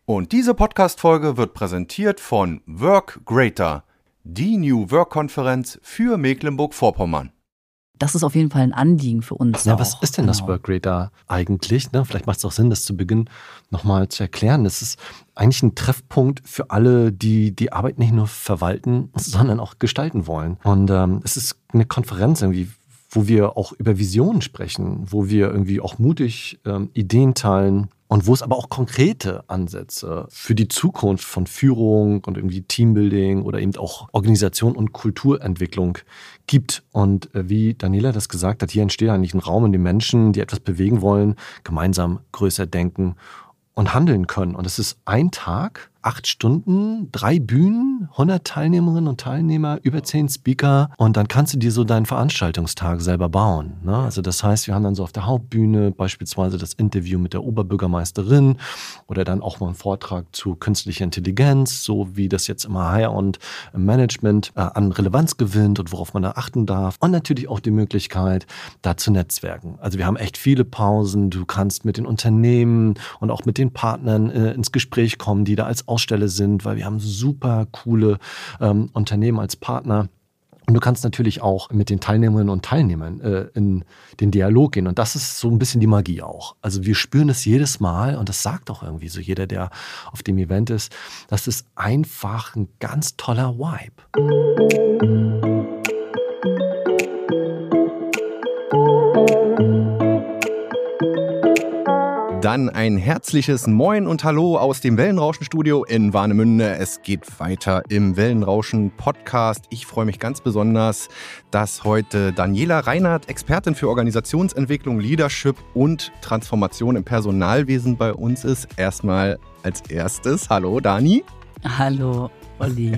Und diese Podcast-Folge wird präsentiert von Work Greater, die New Work-Konferenz für Mecklenburg-Vorpommern. Das ist auf jeden Fall ein Anliegen für uns. Ja, was ist denn das Work Greater eigentlich? Vielleicht macht es auch Sinn, das zu Beginn nochmal zu erklären. Es ist eigentlich ein Treffpunkt für alle, die die Arbeit nicht nur verwalten, sondern auch gestalten wollen. Und es ist eine Konferenz irgendwie, wo wir auch über Visionen sprechen, wo wir irgendwie auch mutig Ideen teilen und wo es aber auch konkrete Ansätze für die Zukunft von Führung und irgendwie Teambuilding oder eben auch Organisation und Kulturentwicklung gibt. Und wie Daniela das gesagt hat, hier entsteht eigentlich ein Raum, in dem Menschen, die etwas bewegen wollen, gemeinsam größer denken und handeln können. Und es ist ein Tag, 8 Stunden, 3 Bühnen, 100 Teilnehmerinnen und Teilnehmer, über 10 Speaker und dann kannst du dir so deinen Veranstaltungstag selber bauen. Ne? Also das heißt, wir haben dann so auf der Hauptbühne beispielsweise das Interview mit der Oberbürgermeisterin oder dann auch mal einen Vortrag zu künstlicher Intelligenz, so wie das jetzt im HR und im Management an Relevanz gewinnt und worauf man da achten darf. Und natürlich auch die Möglichkeit, da zu netzwerken. Also wir haben echt viele Pausen, du kannst mit den Unternehmen und auch mit den Partnern ins Gespräch kommen, die da als Aussteller sind, weil wir haben super coole Unternehmen als Partner. Und du kannst natürlich auch mit den Teilnehmerinnen und Teilnehmern in den Dialog gehen. Und das ist so ein bisschen die Magie auch. Also wir spüren es jedes Mal und das sagt auch irgendwie so jeder, der auf dem Event ist. Das ist einfach ein ganz toller Vibe. Dann ein herzliches Moin und Hallo aus dem Wellenrauschen-Studio in Warnemünde. Es geht weiter im Wellenrauschen-Podcast. Ich freue mich ganz besonders, dass heute Daniela Reinhardt, Expertin für Organisationsentwicklung, Leadership und Transformation im Personalwesen bei uns ist. Erstmal als erstes, hallo Dani. Hallo Olli.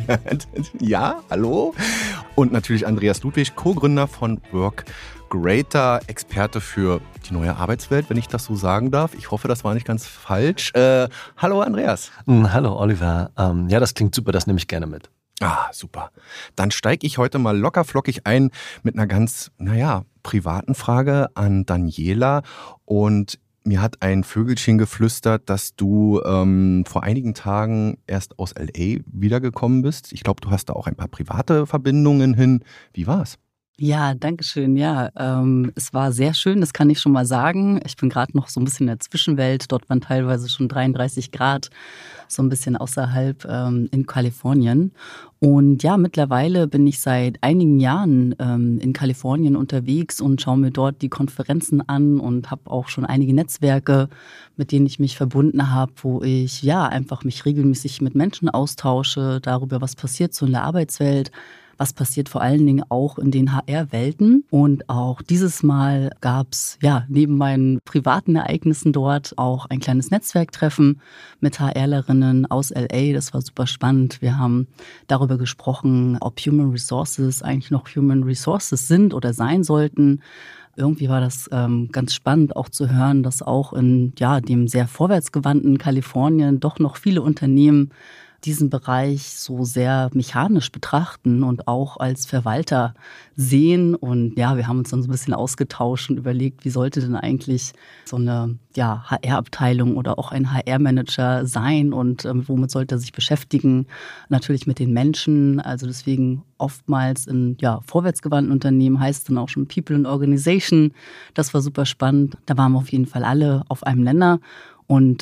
Ja, hallo. Und natürlich Andreas Ludwig, Co-Gründer von Work Greater, Experte für die neue Arbeitswelt, wenn ich das so sagen darf. Ich hoffe, das war nicht ganz falsch. Hallo Andreas. Hallo Oliver. Ja, das klingt super, das nehme ich gerne mit. Ah, super. Dann steige ich heute mal lockerflockig ein mit einer ganz, privaten Frage an Daniela. Und mir hat ein Vögelchen geflüstert, dass du vor einigen Tagen erst aus LA wiedergekommen bist. Ich glaube, du hast da auch ein paar private Verbindungen hin. Wie war's? Ja, danke schön. Ja, es war sehr schön, das kann ich schon mal sagen. Ich bin gerade noch so ein bisschen in der Zwischenwelt. Dort waren teilweise schon 33 Grad, so ein bisschen außerhalb in Kalifornien. Und ja, mittlerweile bin ich seit einigen Jahren in Kalifornien unterwegs und schaue mir dort die Konferenzen an und habe auch schon einige Netzwerke, mit denen ich mich verbunden habe, wo ich einfach mich regelmäßig mit Menschen austausche, darüber, was passiert so in der Arbeitswelt. Was passiert vor allen Dingen auch in den HR-Welten. Und auch dieses Mal gab es neben meinen privaten Ereignissen dort auch ein kleines Netzwerktreffen mit HRlerinnen aus LA. Das war super spannend. Wir haben darüber gesprochen, ob Human Resources eigentlich noch Human Resources sind oder sein sollten. Irgendwie war das ganz spannend auch zu hören, dass auch in dem sehr vorwärtsgewandten Kalifornien doch noch viele Unternehmen diesen Bereich so sehr mechanisch betrachten und auch als Verwalter sehen. Und wir haben uns dann so ein bisschen ausgetauscht und überlegt, wie sollte denn eigentlich so eine HR-Abteilung oder auch ein HR-Manager sein und womit sollte er sich beschäftigen? Natürlich mit den Menschen. Also deswegen oftmals in vorwärtsgewandten Unternehmen heißt es dann auch schon People and Organization. Das war super spannend. Da waren wir auf jeden Fall alle auf einem Nenner. Und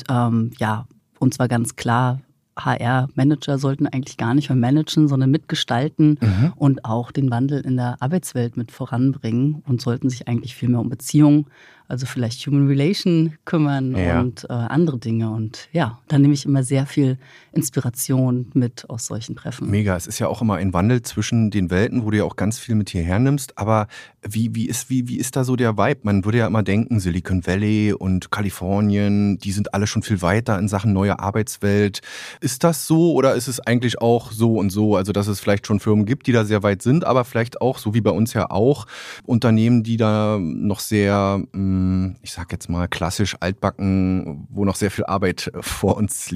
uns war ganz klar, HR-Manager sollten eigentlich gar nicht mehr managen, sondern mitgestalten und auch den Wandel in der Arbeitswelt mit voranbringen und sollten sich eigentlich viel mehr um Beziehungen, also vielleicht Human Relation kümmern und andere Dinge. Und da nehme ich immer sehr viel Inspiration mit aus solchen Treffen. Mega, es ist ja auch immer ein Wandel zwischen den Welten, wo du ja auch ganz viel mit hierher nimmst. Aber wie ist da so der Vibe? Man würde ja immer denken, Silicon Valley und Kalifornien, die sind alle schon viel weiter in Sachen neue Arbeitswelt. Ist das so oder ist es eigentlich auch so und so? Also dass es vielleicht schon Firmen gibt, die da sehr weit sind, aber vielleicht auch, so wie bei uns ja auch, Unternehmen, die da noch sehr, ich sag jetzt mal klassisch altbacken, wo noch sehr viel Arbeit vor uns liegt.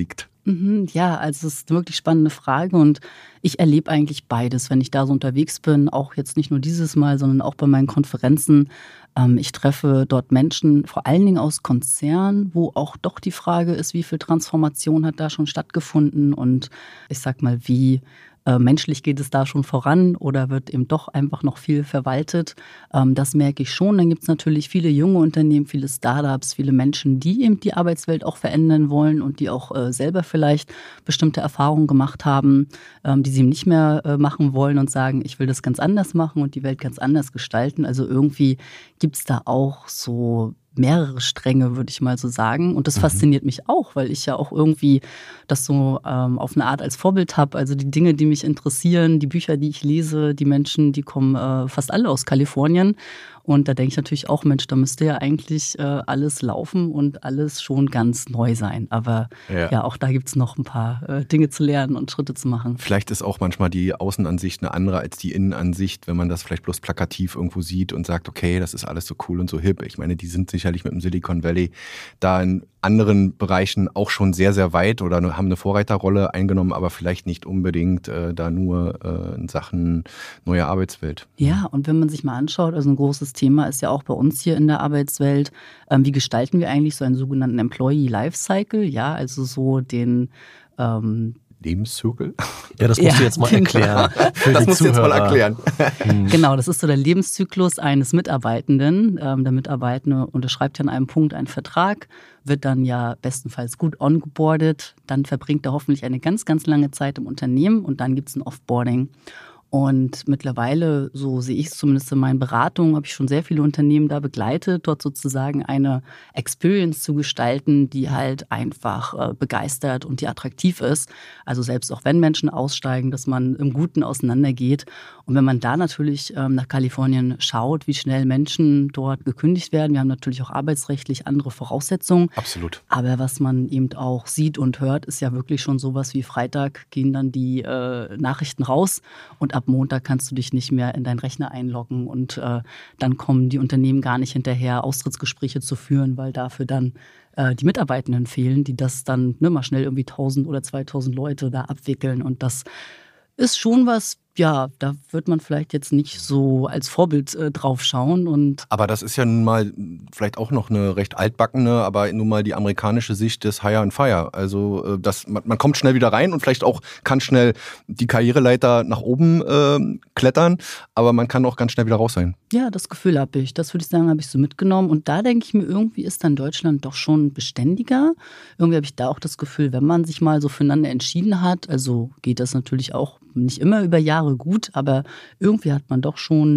Ja, also es ist eine wirklich spannende Frage und ich erlebe eigentlich beides, wenn ich da so unterwegs bin, auch jetzt nicht nur dieses Mal, sondern auch bei meinen Konferenzen. Ich treffe dort Menschen, vor allen Dingen aus Konzernen, wo auch doch die Frage ist, wie viel Transformation hat da schon stattgefunden und ich sag mal, wie menschlich geht es da schon voran oder wird eben doch einfach noch viel verwaltet. Das merke ich schon. Dann gibt es natürlich viele junge Unternehmen, viele Startups, viele Menschen, die eben die Arbeitswelt auch verändern wollen und die auch selber vielleicht bestimmte Erfahrungen gemacht haben, die sie nicht mehr machen wollen und sagen, ich will das ganz anders machen und die Welt ganz anders gestalten. Also irgendwie gibt es da auch so mehrere Stränge, würde ich mal so sagen. Und das fasziniert mich auch, weil ich ja auch irgendwie das so auf eine Art als Vorbild habe. Also die Dinge, die mich interessieren, die Bücher, die ich lese, die Menschen, die kommen fast alle aus Kalifornien. Und da denke ich natürlich auch, Mensch, da müsste ja eigentlich alles laufen und alles schon ganz neu sein. Aber ja auch da gibt es noch ein paar Dinge zu lernen und Schritte zu machen. Vielleicht ist auch manchmal die Außenansicht eine andere als die Innenansicht, wenn man das vielleicht bloß plakativ irgendwo sieht und sagt, okay, das ist alles so cool und so hip. Ich meine, die sind sicherlich mit dem Silicon Valley da in anderen Bereichen auch schon sehr, sehr weit oder haben eine Vorreiterrolle eingenommen, aber vielleicht nicht unbedingt da nur in Sachen neue Arbeitswelt. Ja, und wenn man sich mal anschaut, also ein großes Thema ist ja auch bei uns hier in der Arbeitswelt, wie gestalten wir eigentlich so einen sogenannten Employee Lifecycle? Ja, also so den Lebenszirkel? Ja, das musst du jetzt mal erklären. Das musst du jetzt mal erklären. Genau, das ist so der Lebenszyklus eines Mitarbeitenden. Der Mitarbeitende unterschreibt ja an einem Punkt einen Vertrag, wird dann ja bestenfalls gut ongeboardet, dann verbringt er hoffentlich eine ganz, ganz lange Zeit im Unternehmen und dann gibt es ein Offboarding. Und mittlerweile, so sehe ich es zumindest in meinen Beratungen, habe ich schon sehr viele Unternehmen da begleitet, dort sozusagen eine Experience zu gestalten, die halt einfach begeistert und die attraktiv ist. Also selbst auch wenn Menschen aussteigen, dass man im Guten auseinandergeht. Und wenn man da natürlich nach Kalifornien schaut, wie schnell Menschen dort gekündigt werden, wir haben natürlich auch arbeitsrechtlich andere Voraussetzungen. Absolut. Aber was man eben auch sieht und hört, ist ja wirklich schon sowas wie Freitag gehen dann die Nachrichten raus und ab Montag kannst du dich nicht mehr in deinen Rechner einloggen und dann kommen die Unternehmen gar nicht hinterher, Austrittsgespräche zu führen, weil dafür dann die Mitarbeitenden fehlen, die das dann mal schnell irgendwie 1000 oder 2000 Leute da abwickeln und das ist schon was, ja, da wird man vielleicht jetzt nicht so als Vorbild drauf schauen. Aber das ist ja nun mal vielleicht auch noch eine recht altbackene, aber nun mal die amerikanische Sicht des Hire and Fire. Also man kommt schnell wieder rein und vielleicht auch kann schnell die Karriereleiter nach oben klettern, aber man kann auch ganz schnell wieder raus sein. Ja, das Gefühl habe ich. Das würde ich sagen, habe ich so mitgenommen. Und da denke ich mir, irgendwie ist dann Deutschland doch schon beständiger. Irgendwie habe ich da auch das Gefühl, wenn man sich mal so füreinander entschieden hat, also geht das natürlich auch nicht immer über Jahre gut, aber irgendwie hat man doch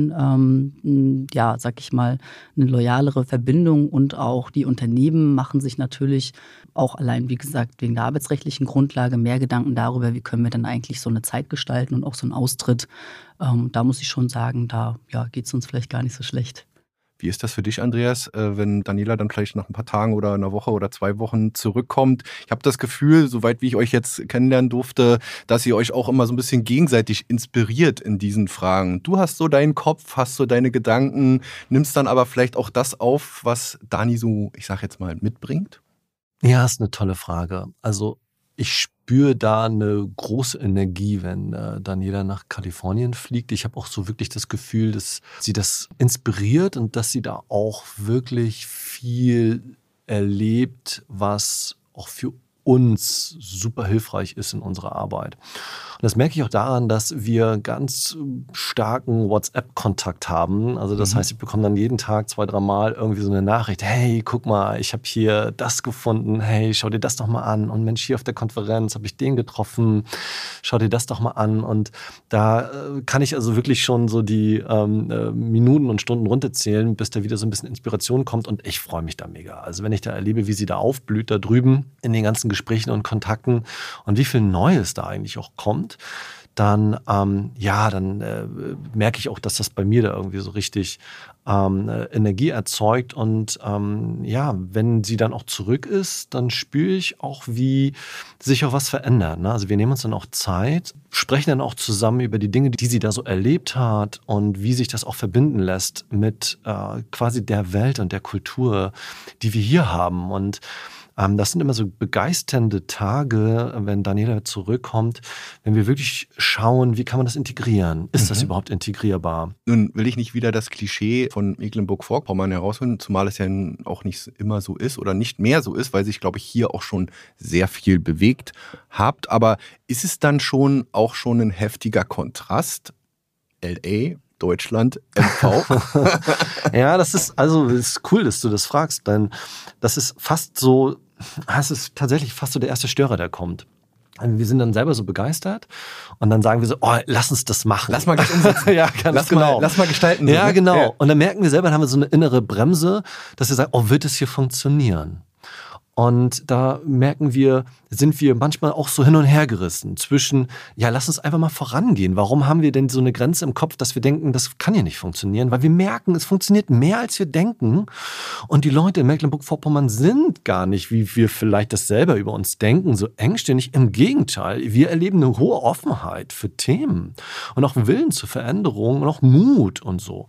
schon, ja, sag ich mal, eine loyalere Verbindung und auch die Unternehmen machen sich natürlich auch allein, wie gesagt, wegen der arbeitsrechtlichen Grundlage mehr Gedanken darüber, wie können wir denn eigentlich so eine Zeit gestalten und auch so einen Austritt. Da muss ich schon sagen, da geht es uns vielleicht gar nicht so schlecht. Wie ist das für dich, Andreas, wenn Daniela dann vielleicht nach ein paar Tagen oder einer Woche oder 2 Wochen zurückkommt? Ich habe das Gefühl, soweit wie ich euch jetzt kennenlernen durfte, dass ihr euch auch immer so ein bisschen gegenseitig inspiriert in diesen Fragen. Du hast so deinen Kopf, hast so deine Gedanken, nimmst dann aber vielleicht auch das auf, was Dani so, ich sag jetzt mal, mitbringt? Ja, ist eine tolle Frage. Also ich spüre da eine große Energie, wenn Daniela nach Kalifornien fliegt. Ich habe auch so wirklich das Gefühl, dass sie das inspiriert und dass sie da auch wirklich viel erlebt, was auch für uns super hilfreich ist in unserer Arbeit. Und das merke ich auch daran, dass wir ganz starken WhatsApp-Kontakt haben. Also das heißt, ich bekomme dann jeden Tag 2-3 Mal irgendwie so eine Nachricht. Hey, guck mal, ich habe hier das gefunden. Hey, schau dir das doch mal an. Und Mensch, hier auf der Konferenz habe ich den getroffen. Schau dir das doch mal an. Und da kann ich also wirklich schon so die Minuten und Stunden runterzählen, bis da wieder so ein bisschen Inspiration kommt. Und ich freue mich da mega. Also wenn ich da erlebe, wie sie da aufblüht, da drüben in den ganzen Gesprächen und Kontakten und wie viel Neues da eigentlich auch kommt, dann merke ich auch, dass das bei mir da irgendwie so richtig Energie erzeugt. Und wenn sie dann auch zurück ist, dann spüre ich auch, wie sich auch was verändert. Ne? Also wir nehmen uns dann auch Zeit, sprechen dann auch zusammen über die Dinge, die sie da so erlebt hat und wie sich das auch verbinden lässt mit quasi der Welt und der Kultur, die wir hier haben. Und Das sind immer so begeisternde Tage, wenn Daniela zurückkommt, wenn wir wirklich schauen, wie kann man das integrieren? Ist das überhaupt integrierbar? Nun will ich nicht wieder das Klischee von Mecklenburg-Vorpommern herausholen, zumal es ja auch nicht immer so ist oder nicht mehr so ist, weil sich, glaube ich, hier auch schon sehr viel bewegt habt. Aber ist es dann schon auch schon ein heftiger Kontrast? LA, Deutschland, MV? Ja, das ist cool, dass du das fragst, denn das ist fast so, es ist tatsächlich fast so der erste Störer, der kommt. Wir sind dann selber so begeistert und dann sagen wir so, oh, lass uns das machen. Lass mal das umsetzen. Ja, ganz genau. Lass mal gestalten. So, ja, ne? genau. Ja. Und dann merken wir selber, dann haben wir so eine innere Bremse, dass wir sagen, oh, wird es hier funktionieren? Und da merken wir, sind wir manchmal auch so hin und her gerissen zwischen, ja, lass uns einfach mal vorangehen. Warum haben wir denn so eine Grenze im Kopf, dass wir denken, das kann ja nicht funktionieren? Weil wir merken, es funktioniert mehr, als wir denken. Und die Leute in Mecklenburg-Vorpommern sind gar nicht, wie wir vielleicht das selber über uns denken, so engstirnig. Im Gegenteil, wir erleben eine hohe Offenheit für Themen und auch Willen zur Veränderung und auch Mut und so.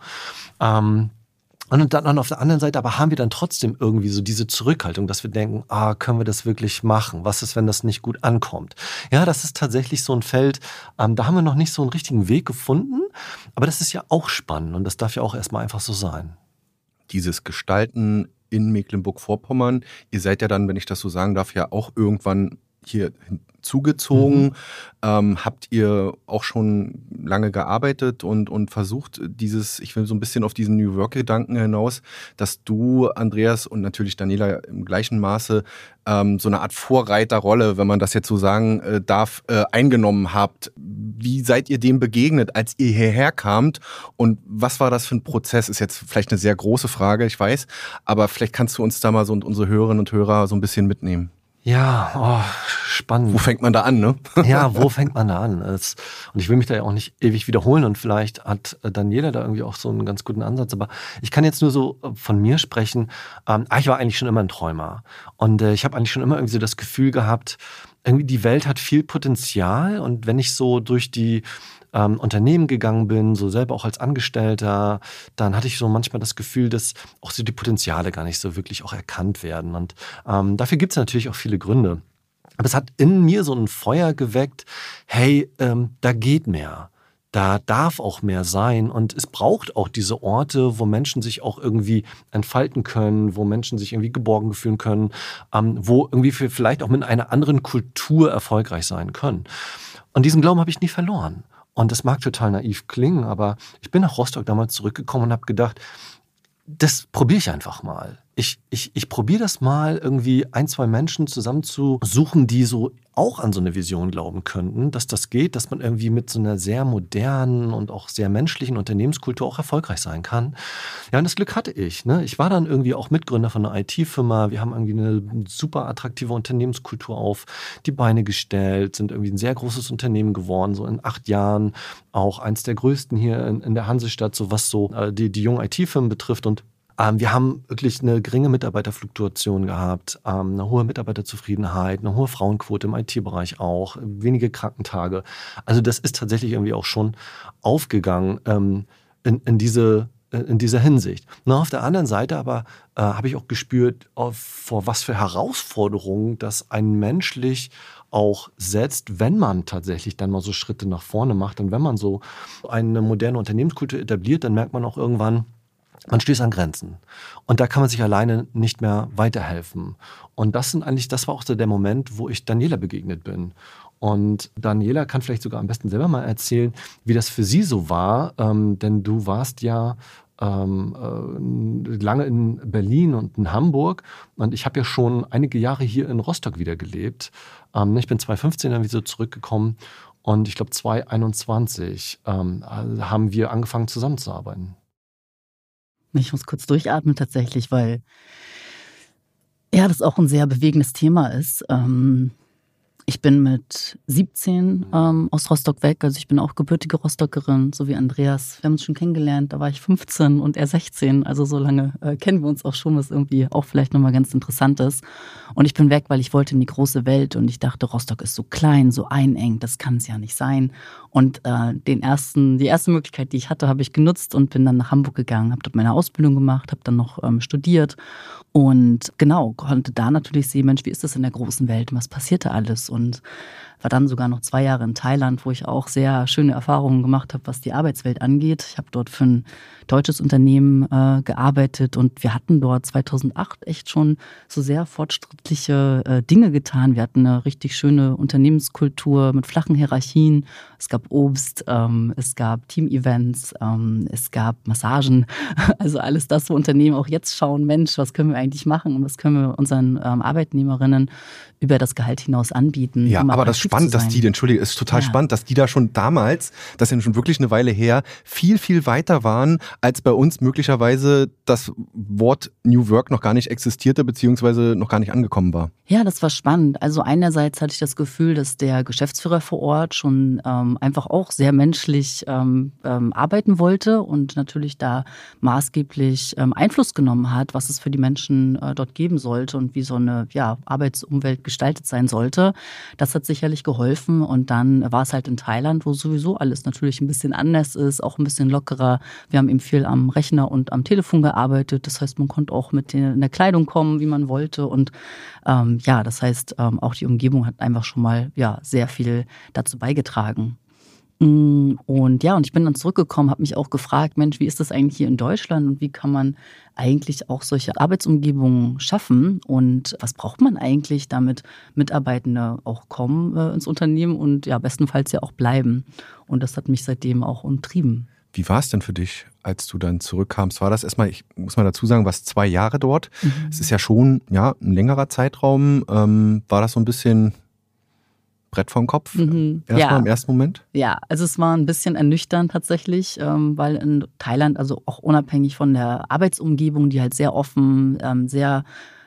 Und dann auf der anderen Seite aber haben wir dann trotzdem irgendwie so diese Zurückhaltung, dass wir denken, können wir das wirklich machen? Was ist, wenn das nicht gut ankommt? Ja, das ist tatsächlich so ein Feld, da haben wir noch nicht so einen richtigen Weg gefunden, aber das ist ja auch spannend und das darf ja auch erstmal einfach so sein. Dieses Gestalten in Mecklenburg-Vorpommern, ihr seid ja dann, wenn ich das so sagen darf, ja auch irgendwann hier zugezogen. Habt ihr auch schon lange gearbeitet und versucht dieses, ich will so ein bisschen auf diesen New Work-Gedanken hinaus, dass du, Andreas und natürlich Daniela im gleichen Maße so eine Art Vorreiterrolle, wenn man das jetzt so sagen darf, eingenommen habt. Wie seid ihr dem begegnet, als ihr hierher kamt und was war das für ein Prozess? Ist jetzt vielleicht eine sehr große Frage, ich weiß, aber vielleicht kannst du uns da mal so und unsere Hörerinnen und Hörer so ein bisschen mitnehmen. Ja, spannend. Wo fängt man da an, ne? Ja, wo fängt man da an? Und ich will mich da ja auch nicht ewig wiederholen und vielleicht hat Daniela da irgendwie auch so einen ganz guten Ansatz, aber ich kann jetzt nur so von mir sprechen. Ich war eigentlich schon immer ein Träumer und ich habe eigentlich schon immer irgendwie so das Gefühl gehabt, irgendwie die Welt hat viel Potenzial und wenn ich so durch die Unternehmen gegangen bin, so selber auch als Angestellter, dann hatte ich so manchmal das Gefühl, dass auch so die Potenziale gar nicht so wirklich auch erkannt werden. Und dafür gibt es natürlich auch viele Gründe. Aber es hat in mir so ein Feuer geweckt, hey, da geht mehr. Da darf auch mehr sein und es braucht auch diese Orte, wo Menschen sich auch irgendwie entfalten können, wo Menschen sich irgendwie geborgen fühlen können, wo irgendwie vielleicht auch mit einer anderen Kultur erfolgreich sein können. Und diesen Glauben habe ich nie verloren. Und das mag total naiv klingen, aber ich bin nach Rostock damals zurückgekommen und habe gedacht, das probiere ich einfach mal. Ich probiere das mal, irgendwie 1, 2 Menschen zusammenzusuchen, die so auch an so eine Vision glauben könnten, dass das geht, dass man irgendwie mit so einer sehr modernen und auch sehr menschlichen Unternehmenskultur auch erfolgreich sein kann. Ja, und das Glück hatte ich. Ne? Ich war dann irgendwie auch Mitgründer von einer IT-Firma. Wir haben irgendwie eine super attraktive Unternehmenskultur auf die Beine gestellt, sind irgendwie ein sehr großes Unternehmen geworden, so in 8 Jahren auch eins der größten hier in der Hansestadt, so was so die jungen IT-Firmen betrifft. Und wir haben wirklich eine geringe Mitarbeiterfluktuation gehabt, eine hohe Mitarbeiterzufriedenheit, eine hohe Frauenquote im IT-Bereich auch, wenige Krankentage. Also das ist tatsächlich irgendwie auch schon aufgegangen in dieser Hinsicht. Na, auf der anderen Seite aber habe ich auch gespürt, vor was für Herausforderungen das einen menschlich auch setzt, wenn man tatsächlich dann mal so Schritte nach vorne macht und wenn man so eine moderne Unternehmenskultur etabliert, dann merkt man auch irgendwann, man stößt an Grenzen. Und da kann man sich alleine nicht mehr weiterhelfen. Und das war auch so der Moment, wo ich Daniela begegnet bin. Und Daniela kann vielleicht sogar am besten selber mal erzählen, wie das für sie so war. Denn du warst ja lange in Berlin und in Hamburg. Und ich habe ja schon einige Jahre hier in Rostock wieder gelebt. Ich bin 2015 dann wieder zurückgekommen. Und ich glaube 2021 haben wir angefangen zusammenzuarbeiten. Ich muss kurz durchatmen tatsächlich, weil ja, das auch ein sehr bewegendes Thema ist. Ich bin mit 17 aus Rostock weg. Also ich bin auch gebürtige Rostockerin, so wie Andreas. Wir haben uns schon kennengelernt, da war ich 15 und er 16. Also so lange kennen wir uns auch schon, was irgendwie auch vielleicht nochmal ganz interessant ist. Und ich bin weg, weil ich wollte in die große Welt und ich dachte, Rostock ist so klein, so einengt, das kann es ja nicht sein. Und die erste Möglichkeit, die ich hatte, habe ich genutzt und bin dann nach Hamburg gegangen, habe dort meine Ausbildung gemacht, habe dann noch studiert. Und genau, konnte da natürlich sehen, Mensch, wie ist das in der großen Welt? Was passiert da alles? Und war dann sogar noch 2 Jahre in Thailand, wo ich auch sehr schöne Erfahrungen gemacht habe, was die Arbeitswelt angeht. Ich habe dort für ein deutsches Unternehmen gearbeitet und wir hatten dort 2008 echt schon so sehr fortschrittliche Dinge getan. Wir hatten eine richtig schöne Unternehmenskultur mit flachen Hierarchien. Es gab Obst, es gab Team-Events, es gab Massagen. Also alles das, wo Unternehmen auch jetzt schauen, Mensch, was können wir eigentlich machen und was können wir unseren Arbeitnehmerinnen über das Gehalt hinaus anbieten. Ja, aber das ist spannend, dass die, entschuldige, ist total spannend, dass die da schon damals, das ist ja schon wirklich eine Weile her, viel, viel weiter waren, als bei uns möglicherweise das Wort New Work noch gar nicht existierte, beziehungsweise noch gar nicht angekommen war. Ja, das war spannend. Also einerseits hatte ich das Gefühl, dass der Geschäftsführer vor Ort schon einfach auch sehr menschlich arbeiten wollte und natürlich da maßgeblich Einfluss genommen hat, was es für die Menschen dort geben sollte und wie so eine Arbeitsumwelt gestaltet sein sollte. Das hat sicherlich geholfen und dann war es halt in Thailand, wo sowieso alles natürlich ein bisschen anders ist, auch ein bisschen lockerer. Wir haben eben viel am Rechner und am Telefon gearbeitet. Das heißt, man konnte auch in der Kleidung kommen, wie man wollte und das heißt, auch die Umgebung hat einfach schon mal sehr viel dazu beigetragen. Und ich bin dann zurückgekommen, habe mich auch gefragt, Mensch, wie ist das eigentlich hier in Deutschland und wie kann man eigentlich auch solche Arbeitsumgebungen schaffen und was braucht man eigentlich, damit Mitarbeitende auch kommen ins Unternehmen und bestenfalls auch bleiben. Und das hat mich seitdem auch umtrieben. Wie war es denn für dich, als du dann zurückkamst? War das erstmal, ich muss mal dazu sagen, warst 2 Jahre dort. Es ist ja schon ein längerer Zeitraum. War das so ein bisschen Brett vom Kopf? Erstmal im ersten Moment? Ja, also es war ein bisschen ernüchternd tatsächlich, weil in Thailand, also auch unabhängig von der Arbeitsumgebung, die halt sehr offen, sehr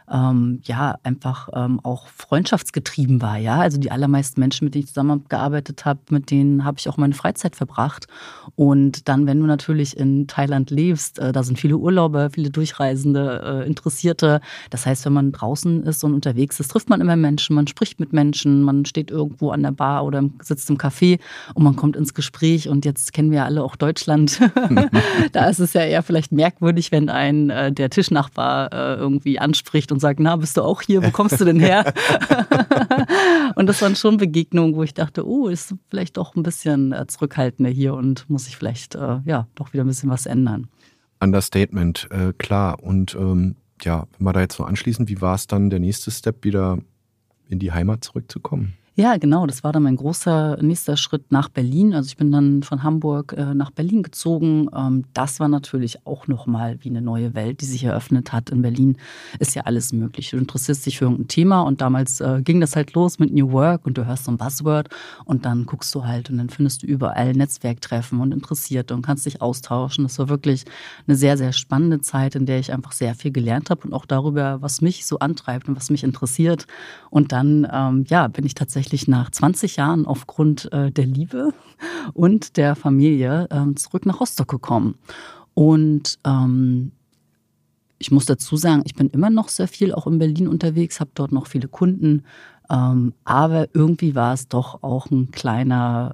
auch freundschaftsgetrieben war, ja. Also die allermeisten Menschen, mit denen ich zusammengearbeitet habe, mit denen habe ich auch meine Freizeit verbracht. Und dann, wenn du natürlich in Thailand lebst, da sind viele Urlauber, viele Durchreisende, Interessierte. Das heißt, wenn man draußen ist und unterwegs ist, trifft man immer Menschen, man spricht mit Menschen, man steht irgendwo an der Bar oder sitzt im Café und man kommt ins Gespräch. Und jetzt kennen wir ja alle auch Deutschland. Da ist es ja eher vielleicht merkwürdig, wenn ein der Tischnachbar irgendwie anspricht und sagt, na, bist du auch hier? Wo kommst du denn her? Und das waren schon Begegnungen, wo ich dachte, ist vielleicht doch ein bisschen zurückhaltender hier und muss ich vielleicht doch wieder ein bisschen was ändern. Understatement, klar. Und wenn wir da jetzt so anschließen, wie war es dann der nächste Step, wieder in die Heimat zurückzukommen? Ja, genau. Das war dann mein großer nächster Schritt nach Berlin. Also ich bin dann von Hamburg nach Berlin gezogen. Das war natürlich auch nochmal wie eine neue Welt, die sich eröffnet hat. In Berlin ist ja alles möglich. Du interessierst dich für irgendein Thema und damals ging das halt los mit New Work und du hörst so ein Buzzword und dann guckst du halt und dann findest du überall Netzwerktreffen und Interessierte und kannst dich austauschen. Das war wirklich eine sehr, sehr spannende Zeit, in der ich einfach sehr viel gelernt habe und auch darüber, was mich so antreibt und was mich interessiert. Und dann bin ich tatsächlich nach 20 Jahren aufgrund der Liebe und der Familie zurück nach Rostock gekommen. Und ich muss dazu sagen, ich bin immer noch sehr viel auch in Berlin unterwegs, habe dort noch viele Kunden. Aber irgendwie war es doch auch ein kleiner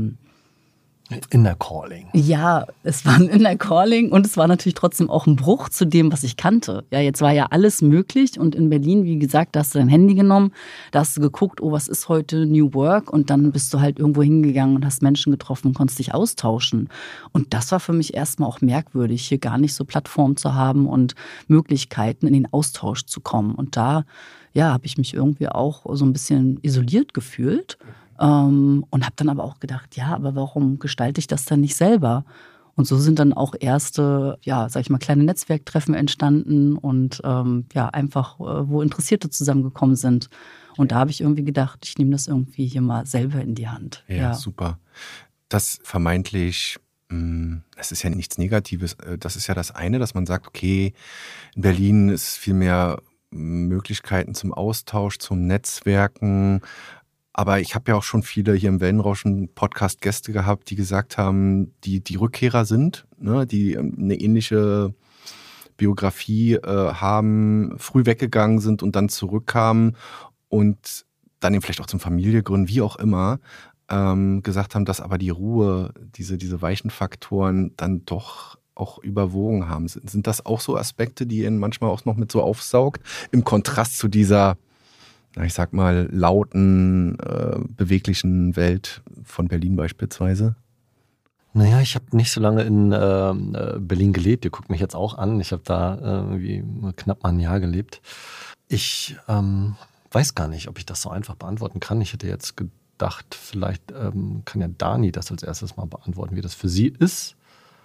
Inner Calling. Ja, es war ein Inner Calling und es war natürlich trotzdem auch ein Bruch zu dem, was ich kannte. Ja, jetzt war ja alles möglich und in Berlin, wie gesagt, da hast du dein Handy genommen, da hast du geguckt, was ist heute New Work und dann bist du halt irgendwo hingegangen und hast Menschen getroffen und konntest dich austauschen. Und das war für mich erstmal auch merkwürdig, hier gar nicht so Plattformen zu haben und Möglichkeiten in den Austausch zu kommen. Und da, habe ich mich irgendwie auch so ein bisschen isoliert gefühlt. Und habe dann aber auch gedacht, aber warum gestalte ich das dann nicht selber? Und so sind dann auch erste, kleine Netzwerktreffen entstanden und einfach, wo Interessierte zusammengekommen sind. Und da habe ich irgendwie gedacht, ich nehme das irgendwie hier mal selber in die Hand. Ja, super. Das vermeintlich, es ist ja nichts Negatives. Das ist ja das eine, dass man sagt, okay, in Berlin ist viel mehr Möglichkeiten zum Austausch, zum Netzwerken. Aber ich habe ja auch schon viele hier im Wellenrauschen-Podcast Gäste gehabt, die gesagt haben, die Rückkehrer sind, ne, die eine ähnliche Biografie haben, früh weggegangen sind und dann zurückkamen und dann eben vielleicht auch zum Familiengründen, wie auch immer, gesagt haben, dass aber die Ruhe, diese weichen Faktoren dann doch auch überwogen haben. Sind das auch so Aspekte, die ihr manchmal auch noch mit so aufsaugt, im Kontrast zu dieser, ich sag mal, lauten, beweglichen Welt von Berlin beispielsweise? Naja, ich habe nicht so lange in Berlin gelebt. Ihr guckt mich jetzt auch an. Ich habe da irgendwie knapp mal ein Jahr gelebt. Ich weiß gar nicht, ob ich das so einfach beantworten kann. Ich hätte jetzt gedacht, vielleicht kann ja Dani das als erstes mal beantworten, wie das für sie ist.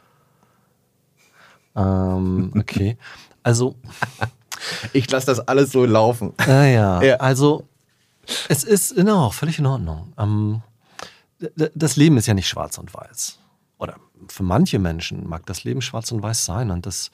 Okay, also ich lasse das alles so laufen. Ja, also es ist völlig in Ordnung. Das Leben ist ja nicht schwarz und weiß. Oder für manche Menschen mag das Leben schwarz und weiß sein und das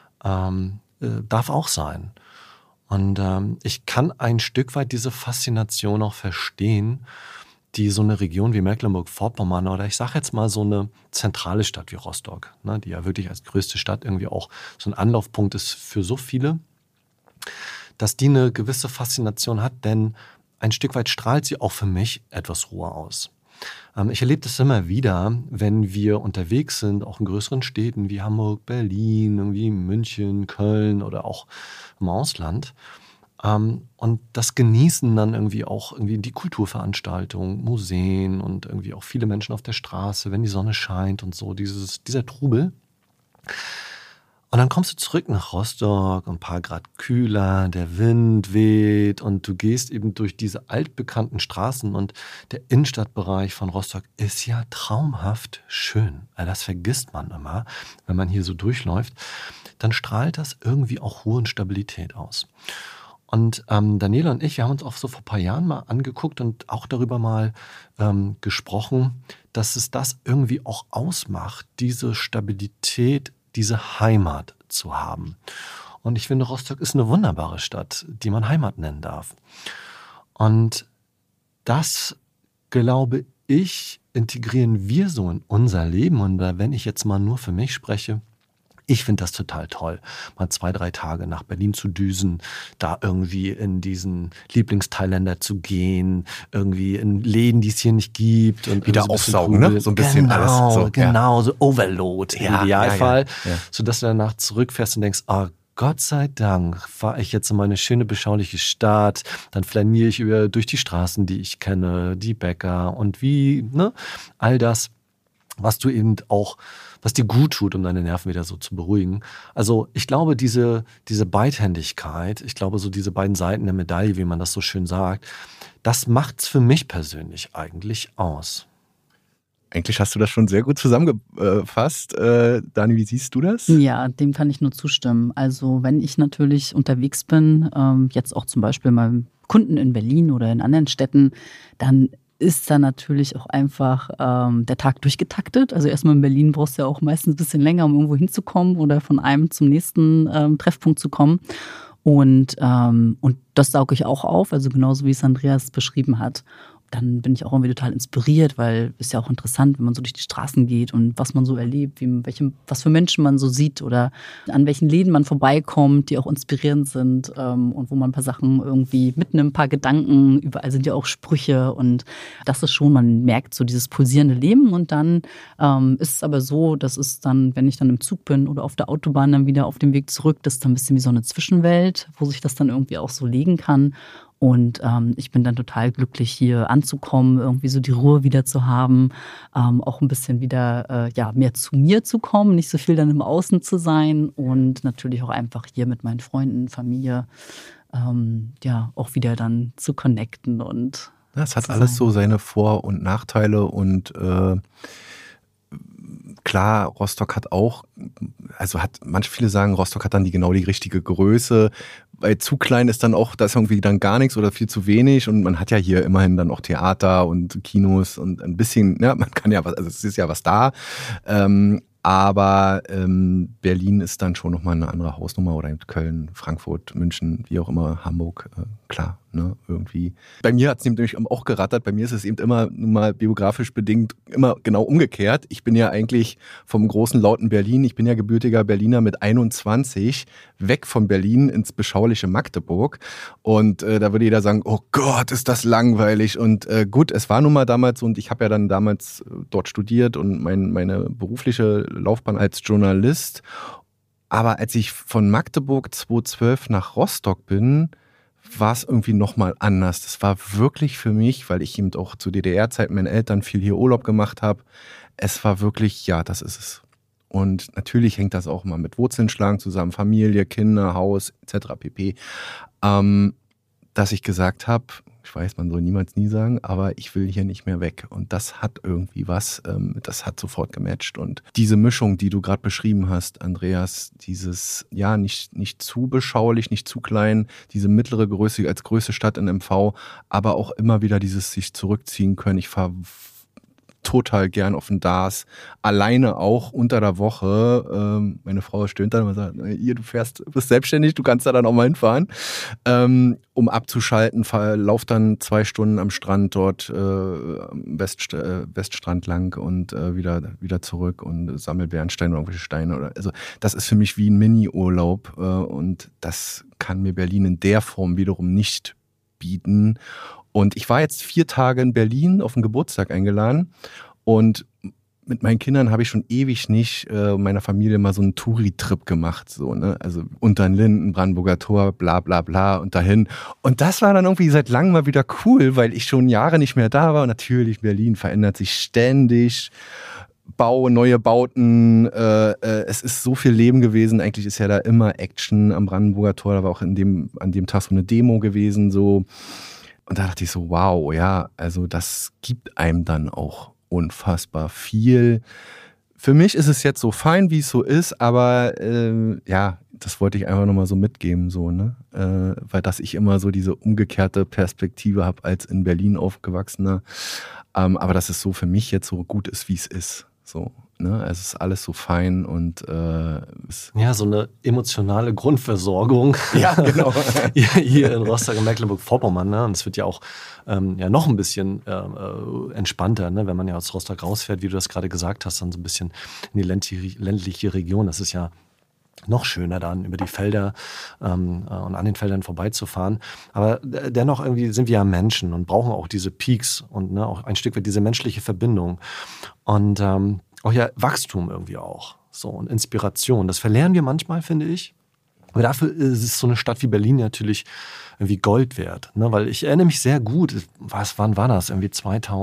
darf auch sein. Und ich kann ein Stück weit diese Faszination auch verstehen, die so eine Region wie Mecklenburg-Vorpommern oder ich sage jetzt mal so eine zentrale Stadt wie Rostock, ne, die ja wirklich als größte Stadt irgendwie auch so ein Anlaufpunkt ist für so viele, dass die eine gewisse Faszination hat, denn ein Stück weit strahlt sie auch für mich etwas Ruhe aus. Ich erlebe das immer wieder, wenn wir unterwegs sind, auch in größeren Städten wie Hamburg, Berlin, irgendwie München, Köln oder auch im Ausland. Und das genießen dann irgendwie auch irgendwie die Kulturveranstaltungen, Museen und irgendwie auch viele Menschen auf der Straße, wenn die Sonne scheint und so, dieser Trubel. Und dann kommst du zurück nach Rostock, ein paar Grad kühler, der Wind weht und du gehst eben durch diese altbekannten Straßen und der Innenstadtbereich von Rostock ist ja traumhaft schön. Also das vergisst man immer, wenn man hier so durchläuft. Dann strahlt das irgendwie auch Ruhe und Stabilität aus. Und Daniela und ich, wir haben uns auch so vor ein paar Jahren mal angeguckt und auch darüber mal gesprochen, dass es das irgendwie auch ausmacht, diese Stabilität, diese Heimat zu haben. Und ich finde, Rostock ist eine wunderbare Stadt, die man Heimat nennen darf. Und das, glaube ich, integrieren wir so in unser Leben. Und wenn ich jetzt mal nur für mich spreche, ich finde das total toll, mal 2-3 Tage nach Berlin zu düsen, da irgendwie in diesen Lieblingsthailländer zu gehen, irgendwie in Läden, die es hier nicht gibt. Und wieder so aufsaugen, ne? So ein bisschen genau, alles. So, genau, so Overload im Idealfall. Ja. Sodass du danach zurückfährst und denkst, oh, Gott sei Dank fahre ich jetzt in meine schöne, beschauliche Stadt, dann flaniere ich durch die Straßen, die ich kenne, die Bäcker und all das, was du eben auch, was dir gut tut, um deine Nerven wieder so zu beruhigen. Also ich glaube, diese Beidhändigkeit, ich glaube so diese beiden Seiten der Medaille, wie man das so schön sagt, das macht's für mich persönlich eigentlich aus. Eigentlich hast du das schon sehr gut zusammengefasst. Dani, wie siehst du das? Ja, dem kann ich nur zustimmen. Also wenn ich natürlich unterwegs bin, jetzt auch zum Beispiel mal Kunden in Berlin oder in anderen Städten, dann ist da natürlich auch einfach der Tag durchgetaktet. Also erstmal in Berlin brauchst du ja auch meistens ein bisschen länger, um irgendwo hinzukommen oder von einem zum nächsten Treffpunkt zu kommen. Und das sauge ich auch auf, also genauso wie es Andreas beschrieben hat. Dann bin ich auch irgendwie total inspiriert, weil es ja auch interessant, wenn man so durch die Straßen geht und was man so erlebt, was für Menschen man so sieht oder an welchen Läden man vorbeikommt, die auch inspirierend sind und wo man ein paar Sachen irgendwie mitnimmt, ein paar Gedanken. Überall sind ja auch Sprüche und das ist schon, man merkt so dieses pulsierende Leben und dann ist es aber so, dass es dann, wenn ich dann im Zug bin oder auf der Autobahn dann wieder auf dem Weg zurück, das ist dann ein bisschen wie so eine Zwischenwelt, wo sich das dann irgendwie auch so legen kann. Und ich bin dann total glücklich, hier anzukommen, irgendwie so die Ruhe wieder zu haben, auch ein bisschen wieder mehr zu mir zu kommen, nicht so viel dann im Außen zu sein und natürlich auch einfach hier mit meinen Freunden, Familie, auch wieder dann zu connecten. Und das hat alles so seine Vor- und Nachteile und klar, Rostock hat auch, manche viele sagen, Rostock hat dann genau die richtige Größe. Bei zu klein ist dann auch, da ist irgendwie dann gar nichts oder viel zu wenig und man hat ja hier immerhin dann auch Theater und Kinos und ein bisschen, ja, man kann ja was, also es ist ja was da. Aber Berlin ist dann schon nochmal eine andere Hausnummer oder Köln, Frankfurt, München, wie auch immer, Hamburg, klar. ne, irgendwie. Bei mir hat es nämlich auch gerattert, bei mir ist es eben immer nur mal biografisch bedingt immer genau umgekehrt. Ich bin ja eigentlich vom großen, lauten Berlin, ich bin ja gebürtiger Berliner mit 21, weg von Berlin ins beschauliche Magdeburg und da würde jeder sagen, oh Gott, ist das langweilig und gut, es war nun mal damals so und ich habe ja dann damals dort studiert und meine berufliche Laufbahn als Journalist, aber als ich von Magdeburg 2012 nach Rostock bin, war es irgendwie nochmal anders. Das war wirklich für mich, weil ich eben auch zu DDR-Zeiten meinen Eltern viel hier Urlaub gemacht habe. Es war wirklich, ja, das ist es. Und natürlich hängt das auch mal mit Wurzeln schlagen zusammen, Familie, Kinder, Haus etc. pp. Dass ich gesagt habe, ich weiß, man soll niemals nie sagen, aber ich will hier nicht mehr weg. Und das hat irgendwie was, das hat sofort gematcht. Und diese Mischung, die du gerade beschrieben hast, Andreas, dieses, ja, nicht zu beschaulich, nicht zu klein, diese mittlere Größe als größte Stadt in MV, aber auch immer wieder dieses sich zurückziehen können. Ich fahre total gern auf den DARS, alleine auch unter der Woche. Meine Frau stöhnt dann und sagt, du bist selbstständig, du kannst da dann auch mal hinfahren. Um abzuschalten, lauf dann 2 Stunden am Strand dort, Weststrand lang und wieder zurück und sammel Bernsteine oder irgendwelche Steine. Also das ist für mich wie ein Mini-Urlaub und das kann mir Berlin in der Form wiederum nicht bieten. Und ich war jetzt 4 Tage in Berlin auf den Geburtstag eingeladen und mit meinen Kindern habe ich schon ewig nicht meiner Familie mal so einen Touri-Trip gemacht, so, ne? Also unter den Linden, Brandenburger Tor, bla bla bla und dahin. Und das war dann irgendwie seit langem mal wieder cool, weil ich schon Jahre nicht mehr da war. Und natürlich, Berlin verändert sich ständig. Neue Bauten, es ist so viel Leben gewesen. Eigentlich ist ja da immer Action am Brandenburger Tor. Da war auch an dem Tag so eine Demo gewesen, so. Und da dachte ich so, wow, ja, also das gibt einem dann auch unfassbar viel. Für mich ist es jetzt so fein, wie es so ist, aber ja, das wollte ich einfach nochmal so mitgeben, so, ne? Weil dass ich immer so diese umgekehrte Perspektive habe als in Berlin aufgewachsener. Aber dass es so für mich jetzt so gut ist, wie es ist. So, ne? Es ist alles so fein und ja, so eine emotionale Grundversorgung. Ja, genau. Hier in Rostock und Mecklenburg-Vorpommern, ne? Und es wird ja auch ja noch ein bisschen entspannter, ne? Wenn man ja aus Rostock rausfährt, wie du das gerade gesagt hast, dann so ein bisschen in die ländliche Region. Das ist ja noch schöner dann über die Felder und an den Feldern vorbeizufahren. Aber dennoch irgendwie sind wir ja Menschen und brauchen auch diese Peaks und ne, auch ein Stück weit diese menschliche Verbindung. Und auch ja Wachstum irgendwie auch. So, und Inspiration. Das verlernen wir manchmal, finde ich. Aber dafür ist es so eine Stadt wie Berlin natürlich irgendwie Gold wert. Ne? Weil ich erinnere mich sehr gut, wann war das? Irgendwie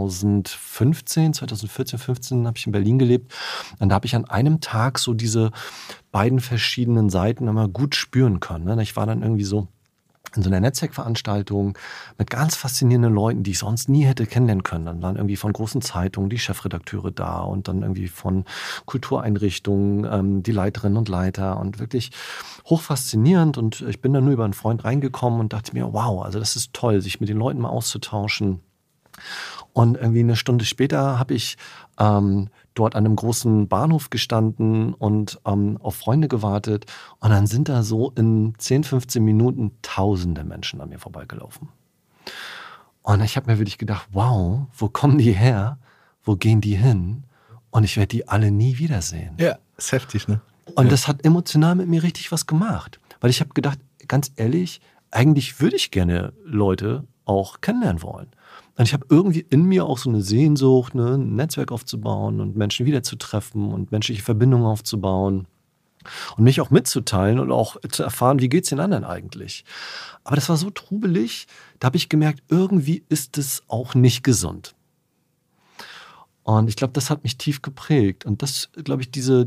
2014, 15 habe ich in Berlin gelebt. Und da habe ich an einem Tag so diese beiden verschiedenen Seiten immer gut spüren können. Ne? Ich war dann irgendwie so in so einer Netzwerkveranstaltung mit ganz faszinierenden Leuten, die ich sonst nie hätte kennenlernen können. Dann waren irgendwie von großen Zeitungen die Chefredakteure da und dann irgendwie von Kultureinrichtungen die Leiterinnen und Leiter und wirklich hochfaszinierend. Und ich bin dann nur über einen Freund reingekommen und dachte mir, wow, also das ist toll, sich mit den Leuten mal auszutauschen. Und irgendwie eine Stunde später habe ich dort an einem großen Bahnhof gestanden und auf Freunde gewartet. Und dann sind da so in 10, 15 Minuten tausende Menschen an mir vorbeigelaufen. Und ich habe mir wirklich gedacht, wow, wo kommen die her? Wo gehen die hin? Und ich werde die alle nie wiedersehen. Ja, ist heftig, ne? Und das hat emotional mit mir richtig was gemacht. Weil ich habe gedacht, ganz ehrlich, eigentlich würde ich gerne Leute auch kennenlernen wollen. Und ich habe irgendwie in mir auch so eine Sehnsucht, ne, ein Netzwerk aufzubauen und Menschen wiederzutreffen und menschliche Verbindungen aufzubauen und mich auch mitzuteilen und auch zu erfahren, wie geht's den anderen eigentlich. Aber das war so trubelig, da habe ich gemerkt, irgendwie ist es auch nicht gesund. Und ich glaube, das hat mich tief geprägt. Und das, glaube ich, diese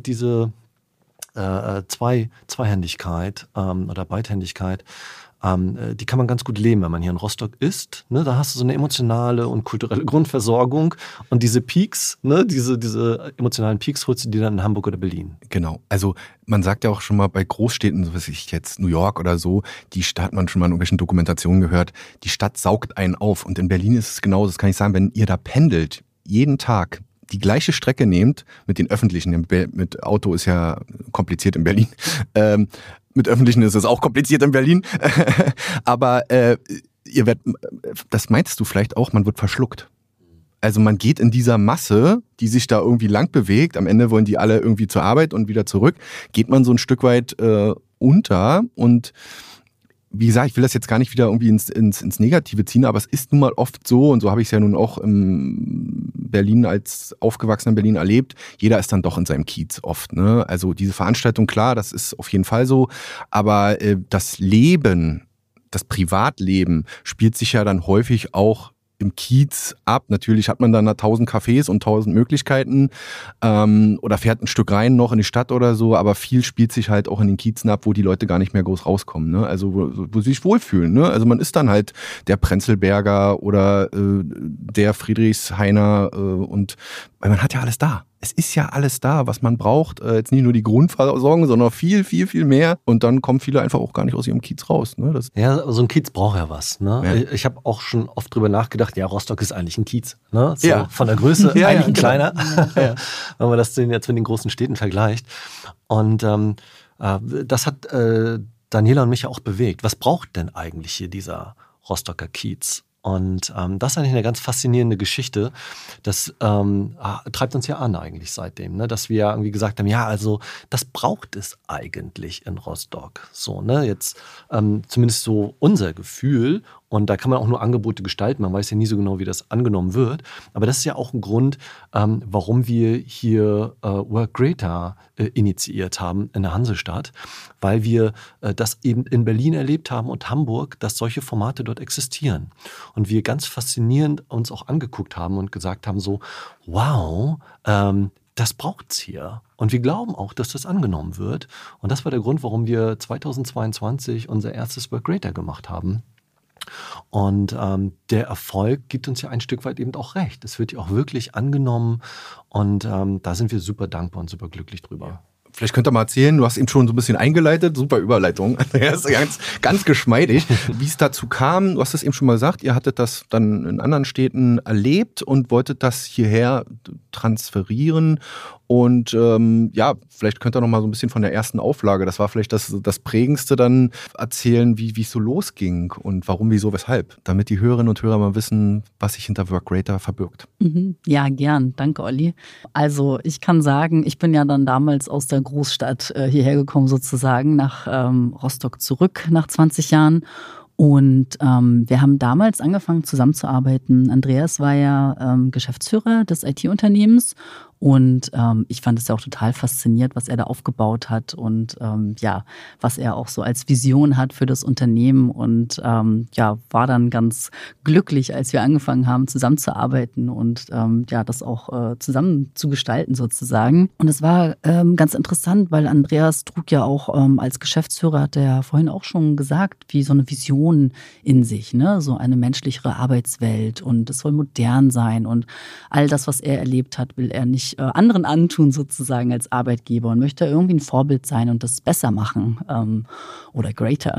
Zweihändigkeit oder Beidhändigkeit, die kann man ganz gut leben, wenn man hier in Rostock ist. Ne? Da hast du so eine emotionale und kulturelle Grundversorgung und diese Peaks, ne? diese emotionalen Peaks holst du dir dann in Hamburg oder Berlin. Genau, also man sagt ja auch schon mal bei Großstädten, so weiß ich jetzt New York oder so, die Stadt, hat man schon mal in irgendwelchen Dokumentationen gehört, die Stadt saugt einen auf und in Berlin ist es genauso, das kann ich sagen, wenn ihr da pendelt, jeden Tag die gleiche Strecke nehmt mit den Öffentlichen, mit Auto ist ja kompliziert in Berlin, mit Öffentlichen ist es auch kompliziert in Berlin, aber das meinst du vielleicht auch, man wird verschluckt. Also man geht in dieser Masse, die sich da irgendwie lang bewegt, am Ende wollen die alle irgendwie zur Arbeit und wieder zurück, geht man so ein Stück weit unter und wie gesagt, ich will das jetzt gar nicht wieder irgendwie ins Negative ziehen, aber es ist nun mal oft so, und so habe ich es ja nun auch in Berlin als aufgewachsener in Berlin erlebt, jeder ist dann doch in seinem Kiez oft. Ne? Also diese Veranstaltung, klar, das ist auf jeden Fall so, aber das Leben, das Privatleben spielt sich ja dann häufig auch im Kiez ab. Natürlich hat man dann 1000 Cafés und 1000 Möglichkeiten oder fährt ein Stück rein noch in die Stadt oder so, aber viel spielt sich halt auch in den Kiezen ab, wo die Leute gar nicht mehr groß rauskommen. Ne? Also wo sie sich wohlfühlen. Ne? Also man ist dann halt der Prenzlberger oder der Friedrichshainer und weil man hat ja alles da. Es ist ja alles da, was man braucht. Jetzt nicht nur die Grundversorgung, sondern viel, viel, viel mehr. Und dann kommen viele einfach auch gar nicht aus ihrem Kiez raus. Ne? Ja, so ein Kiez braucht ja was. Ne? Ja. Ich habe auch schon oft drüber nachgedacht, ja, Rostock ist eigentlich ein Kiez. Ne? So ja. Von der Größe eigentlich ein kleiner, ja. Wenn man das jetzt mit den großen Städten vergleicht. Und das hat Daniela und mich auch bewegt. Was braucht denn eigentlich hier dieser Rostocker Kiez? Und das ist eigentlich eine ganz faszinierende Geschichte. Das treibt uns ja an eigentlich seitdem, ne? Dass wir irgendwie gesagt haben, ja, also das braucht es eigentlich in Rostock. So, ne? Jetzt zumindest so unser Gefühl. Und da kann man auch nur Angebote gestalten. Man weiß ja nie so genau, wie das angenommen wird. Aber das ist ja auch ein Grund, warum wir hier Work Greater initiiert haben in der Hansestadt. Weil wir das eben in Berlin erlebt haben und Hamburg, dass solche Formate dort existieren. Und wir ganz faszinierend uns auch angeguckt haben und gesagt haben so, wow, das braucht's hier. Und wir glauben auch, dass das angenommen wird. Und das war der Grund, warum wir 2022 unser erstes Work Greater gemacht haben. Und der Erfolg gibt uns ja ein Stück weit eben auch recht. Es wird ja auch wirklich angenommen und da sind wir super dankbar und super glücklich drüber. Vielleicht könnt ihr mal erzählen, du hast eben schon so ein bisschen eingeleitet, super Überleitung, das ist ganz geschmeidig, wie es dazu kam. Du hast es eben schon mal gesagt, ihr hattet das dann in anderen Städten erlebt und wolltet das hierher transferieren. Und vielleicht könnt ihr noch mal so ein bisschen von der ersten Auflage, das war vielleicht das Prägendste, dann erzählen, wie es so losging und warum, wieso, weshalb, damit die Hörerinnen und Hörer mal wissen, was sich hinter Work Greater verbirgt. Ja, gern. Danke, Olli. Also ich kann sagen, ich bin ja dann damals aus der Großstadt hierher gekommen sozusagen, nach Rostock zurück nach 20 Jahren. Und wir haben damals angefangen zusammenzuarbeiten. Andreas war ja Geschäftsführer des IT-Unternehmens und ich fand es ja auch total fasziniert, was er da aufgebaut hat und was er auch so als Vision hat für das Unternehmen und war dann ganz glücklich, als wir angefangen haben zusammenzuarbeiten und das auch zusammen zu gestalten sozusagen. Und es war ganz interessant, weil Andreas trug ja auch als Geschäftsführer, hat er ja vorhin auch schon gesagt, wie so eine Vision in sich, ne? So eine menschlichere Arbeitswelt und es soll modern sein und all das, was er erlebt hat, will er nicht anderen antun sozusagen als Arbeitgeber und möchte irgendwie ein Vorbild sein und das besser machen oder greater.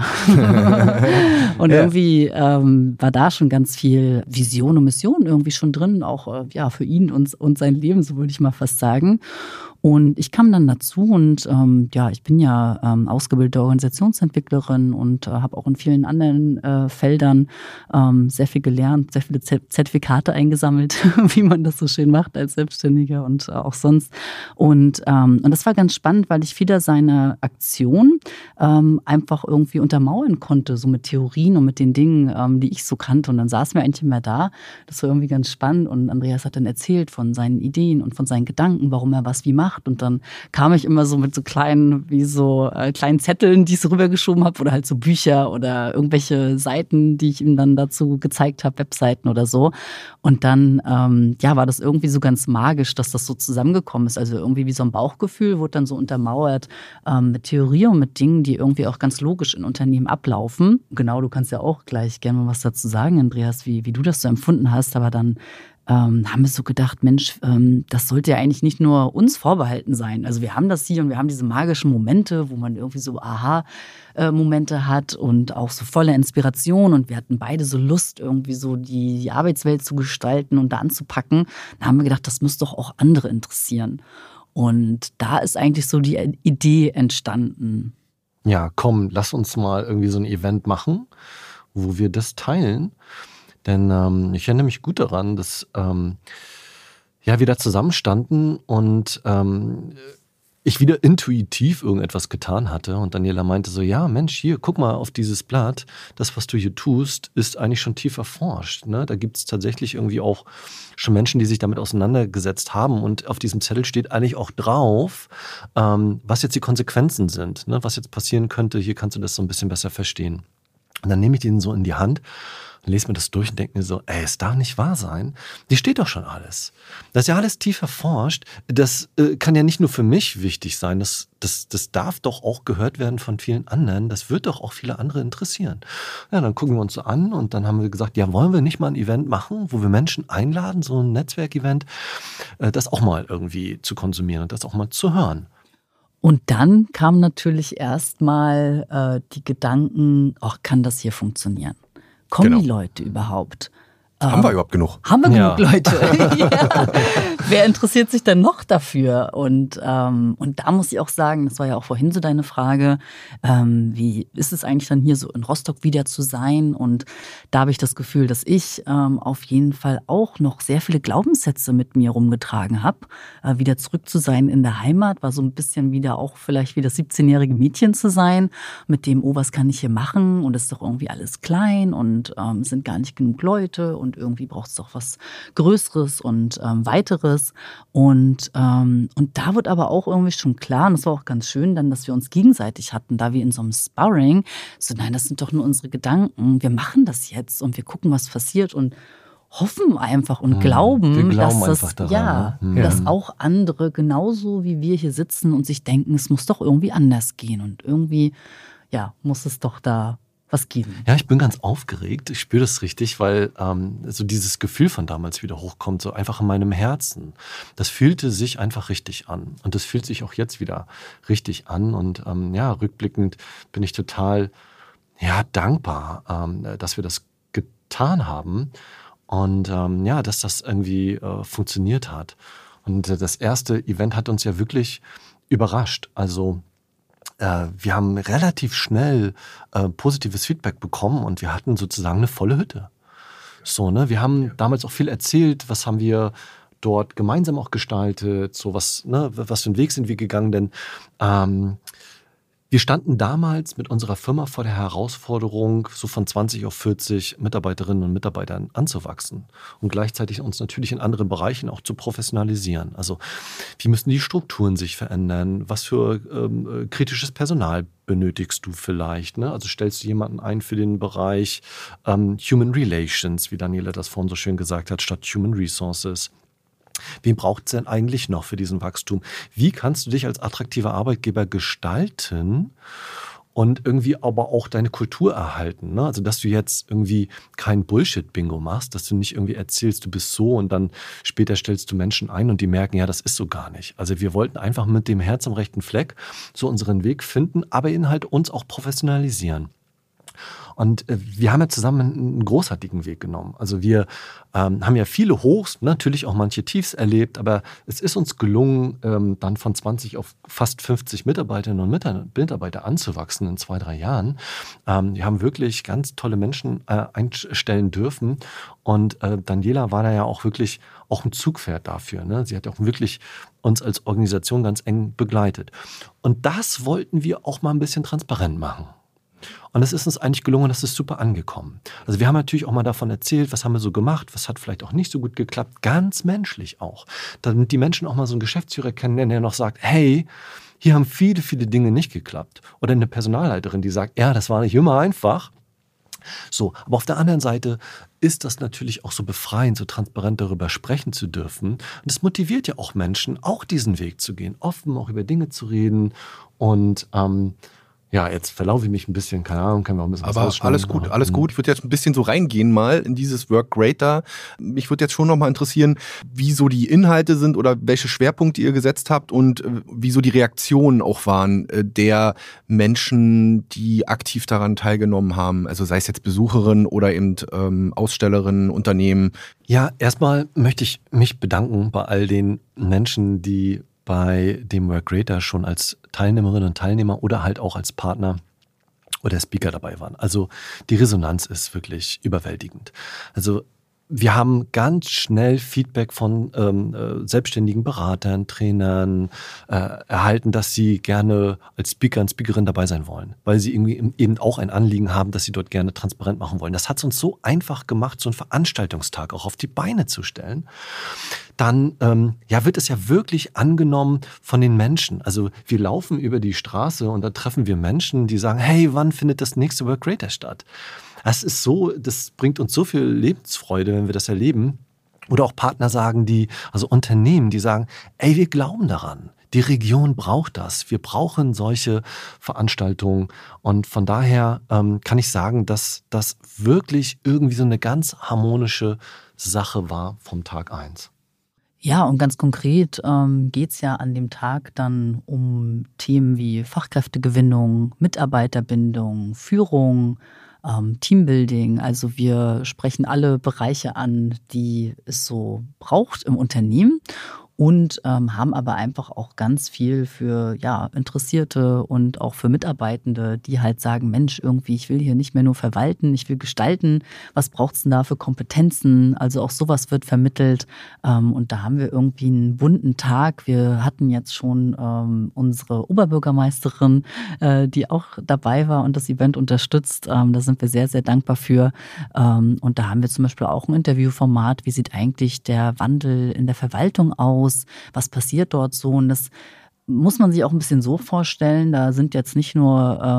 Und irgendwie war da schon ganz viel Vision und Mission irgendwie schon drin, auch für ihn und sein Leben, so würde ich mal fast sagen. Und ich kam dann dazu und ich bin ja ausgebildete Organisationsentwicklerin und habe auch in vielen anderen Feldern sehr viel gelernt, sehr viele Zertifikate eingesammelt, wie man das so schön macht als Selbstständiger und auch sonst. Und das war ganz spannend, weil ich viele seiner Aktionen einfach irgendwie untermauern konnte, so mit Theorien und mit den Dingen, die ich so kannte. Und dann saßen wir eigentlich immer da. Das war irgendwie ganz spannend. Und Andreas hat dann erzählt von seinen Ideen und von seinen Gedanken, warum er was wie macht. Und dann kam ich immer so mit so kleinen Zetteln, die ich so rübergeschoben habe oder halt so Bücher oder irgendwelche Seiten, die ich ihm dann dazu gezeigt habe, Webseiten oder so. Und dann war das irgendwie so ganz magisch, dass das so zusammengekommen ist. Also irgendwie wie so ein Bauchgefühl wurde dann so untermauert mit Theorie und mit Dingen, die irgendwie auch ganz logisch in Unternehmen ablaufen. Genau, du kannst ja auch gleich gerne mal was dazu sagen, Andreas, wie du das so empfunden hast, aber dann haben wir so gedacht, Mensch, das sollte ja eigentlich nicht nur uns vorbehalten sein. Also wir haben das hier und wir haben diese magischen Momente, wo man irgendwie so Aha-Momente hat und auch so voller Inspiration und wir hatten beide so Lust, irgendwie so die Arbeitswelt zu gestalten und da anzupacken. Da haben wir gedacht, das muss doch auch andere interessieren. Und da ist eigentlich so die Idee entstanden. Ja, komm, lass uns mal irgendwie so ein Event machen, wo wir das teilen. Denn ich erinnere mich gut daran, dass wir da zusammenstanden und ich wieder intuitiv irgendetwas getan hatte und Daniela meinte so, ja Mensch, hier, guck mal auf dieses Blatt, das, was du hier tust, ist eigentlich schon tief erforscht. Ne? Da gibt es tatsächlich irgendwie auch schon Menschen, die sich damit auseinandergesetzt haben und auf diesem Zettel steht eigentlich auch drauf, was jetzt die Konsequenzen sind, ne? Was jetzt passieren könnte, hier kannst du das so ein bisschen besser verstehen. Und dann nehme ich den so in die Hand, lese mir das durch und denke mir so, es darf nicht wahr sein. Die steht doch schon alles. Das ist ja alles tief erforscht. Das kann ja nicht nur für mich wichtig sein. Das darf doch auch gehört werden von vielen anderen. Das wird doch auch viele andere interessieren. Ja, dann gucken wir uns so an und dann haben wir gesagt, ja, wollen wir nicht mal ein Event machen, wo wir Menschen einladen, so ein Netzwerkevent, das auch mal irgendwie zu konsumieren und das auch mal zu hören. Und dann kamen natürlich erstmal die Gedanken, kann das hier funktionieren? Kommen die Leute überhaupt? Haben wir überhaupt genug? Haben wir genug Leute? Ja. Wer interessiert sich denn noch dafür? Und da muss ich auch sagen, das war ja auch vorhin so deine Frage, wie ist es eigentlich dann hier so in Rostock wieder zu sein? Und da habe ich das Gefühl, dass ich auf jeden Fall auch noch sehr viele Glaubenssätze mit mir rumgetragen habe. Wieder zurück zu sein in der Heimat, war so ein bisschen wieder auch vielleicht wie das 17-jährige Mädchen zu sein, mit dem, was kann ich hier machen? Und es ist doch irgendwie alles klein und es sind gar nicht genug Leute und irgendwie braucht es doch was Größeres und Weiteres. Und da wird aber auch irgendwie schon klar, und das war auch ganz schön dann, dass wir uns gegenseitig hatten, da wir in so einem Sparring, so nein, das sind doch nur unsere Gedanken, wir machen das jetzt und wir gucken, was passiert und hoffen einfach und glauben, dass das, daran, dass auch andere genauso wie wir hier sitzen und sich denken, es muss doch irgendwie anders gehen und irgendwie, muss es doch da was geben. Ja, ich bin ganz aufgeregt. Ich spüre das richtig, weil so dieses Gefühl von damals wieder hochkommt, so einfach in meinem Herzen. Das fühlte sich einfach richtig an. Und das fühlt sich auch jetzt wieder richtig an. Und rückblickend bin ich total dankbar, dass wir das getan haben und dass das irgendwie funktioniert hat. Und das erste Event hat uns ja wirklich überrascht. Also wir haben relativ schnell positives Feedback bekommen und wir hatten sozusagen eine volle Hütte. So, ne? Wir haben damals auch viel erzählt, was haben wir dort gemeinsam auch gestaltet, so was für einen Weg sind wir gegangen, denn wir standen damals mit unserer Firma vor der Herausforderung, so von 20 auf 40 Mitarbeiterinnen und Mitarbeitern anzuwachsen und gleichzeitig uns natürlich in anderen Bereichen auch zu professionalisieren. Also wie müssen die Strukturen sich verändern? Was für kritisches Personal benötigst du vielleicht? Ne? Also stellst du jemanden ein für den Bereich Human Relations, wie Daniela das vorhin so schön gesagt hat, statt Human Resources? Wen braucht es denn eigentlich noch für diesen Wachstum? Wie kannst du dich als attraktiver Arbeitgeber gestalten und irgendwie aber auch deine Kultur erhalten? Ne? Also, dass du jetzt irgendwie kein Bullshit-Bingo machst, dass du nicht irgendwie erzählst, du bist so und dann später stellst du Menschen ein und die merken, ja, das ist so gar nicht. Also, wir wollten einfach mit dem Herz am rechten Fleck so unseren Weg finden, aber ihn halt uns auch professionalisieren. Und wir haben ja zusammen einen großartigen Weg genommen. Also wir haben ja viele Hochs, natürlich auch manche Tiefs erlebt, aber es ist uns gelungen, dann von 20 auf fast 50 Mitarbeiterinnen und Mitarbeiter anzuwachsen in 2-3 Jahren. Wir haben wirklich ganz tolle Menschen einstellen dürfen und Daniela war da ja auch wirklich auch ein Zugpferd dafür. Ne? Sie hat auch wirklich uns als Organisation ganz eng begleitet. Und das wollten wir auch mal ein bisschen transparent machen. Und es ist uns eigentlich gelungen, das ist super angekommen. Also wir haben natürlich auch mal davon erzählt, was haben wir so gemacht, was hat vielleicht auch nicht so gut geklappt, ganz menschlich auch. Damit die Menschen auch mal so einen Geschäftsführer kennenlernen, der noch sagt, hey, hier haben viele, viele Dinge nicht geklappt. Oder eine Personalleiterin, die sagt, ja, das war nicht immer einfach. So, aber auf der anderen Seite ist das natürlich auch so befreiend, so transparent darüber sprechen zu dürfen. Und es motiviert ja auch Menschen, auch diesen Weg zu gehen, offen auch über Dinge zu reden und jetzt verlaufe ich mich ein bisschen, keine Ahnung, können wir auch ein bisschen was rausschneiden. Aber alles gut. Ich würde jetzt ein bisschen so reingehen mal in dieses Work Greater. Mich würde jetzt schon noch mal interessieren, wie so die Inhalte sind oder welche Schwerpunkte ihr gesetzt habt und wie so die Reaktionen auch waren der Menschen, die aktiv daran teilgenommen haben. Also sei es jetzt Besucherinnen oder eben Ausstellerinnen, Unternehmen. Ja, erstmal möchte ich mich bedanken bei all den Menschen, die bei dem Work Greater schon als Teilnehmerinnen und Teilnehmer oder halt auch als Partner oder Speaker dabei waren. Also die Resonanz ist wirklich überwältigend. Also wir haben ganz schnell Feedback von selbstständigen Beratern, Trainern erhalten, dass sie gerne als Speaker und Speakerin dabei sein wollen, weil sie irgendwie eben auch ein Anliegen haben, dass sie dort gerne transparent machen wollen. Das hat es uns so einfach gemacht, so einen Veranstaltungstag auch auf die Beine zu stellen. Dann wird es ja wirklich angenommen von den Menschen. Also wir laufen über die Straße und da treffen wir Menschen, die sagen, hey, wann findet das nächste Work Greater statt? Das ist so, das bringt uns so viel Lebensfreude, wenn wir das erleben. Oder auch Partner sagen, also Unternehmen, die sagen, ey, wir glauben daran. Die Region braucht das. Wir brauchen solche Veranstaltungen. Und von daher kann ich sagen, dass das wirklich irgendwie so eine ganz harmonische Sache war vom Tag 1. Ja, und ganz konkret geht es ja an dem Tag dann um Themen wie Fachkräftegewinnung, Mitarbeiterbindung, Führung, Teambuilding. Also wir sprechen alle Bereiche an, die es so braucht im Unternehmen. Und haben aber einfach auch ganz viel für Interessierte und auch für Mitarbeitende, die halt sagen, Mensch, irgendwie, ich will hier nicht mehr nur verwalten, ich will gestalten. Was braucht's denn da für Kompetenzen? Also auch sowas wird vermittelt. Und da haben wir irgendwie einen bunten Tag. Wir hatten jetzt schon unsere Oberbürgermeisterin, die auch dabei war und das Event unterstützt. Da sind wir sehr, sehr dankbar für. Und da haben wir zum Beispiel auch ein Interviewformat. Wie sieht eigentlich der Wandel in der Verwaltung aus? Was passiert dort so? Und das muss man sich auch ein bisschen so vorstellen. Da sind jetzt nicht nur,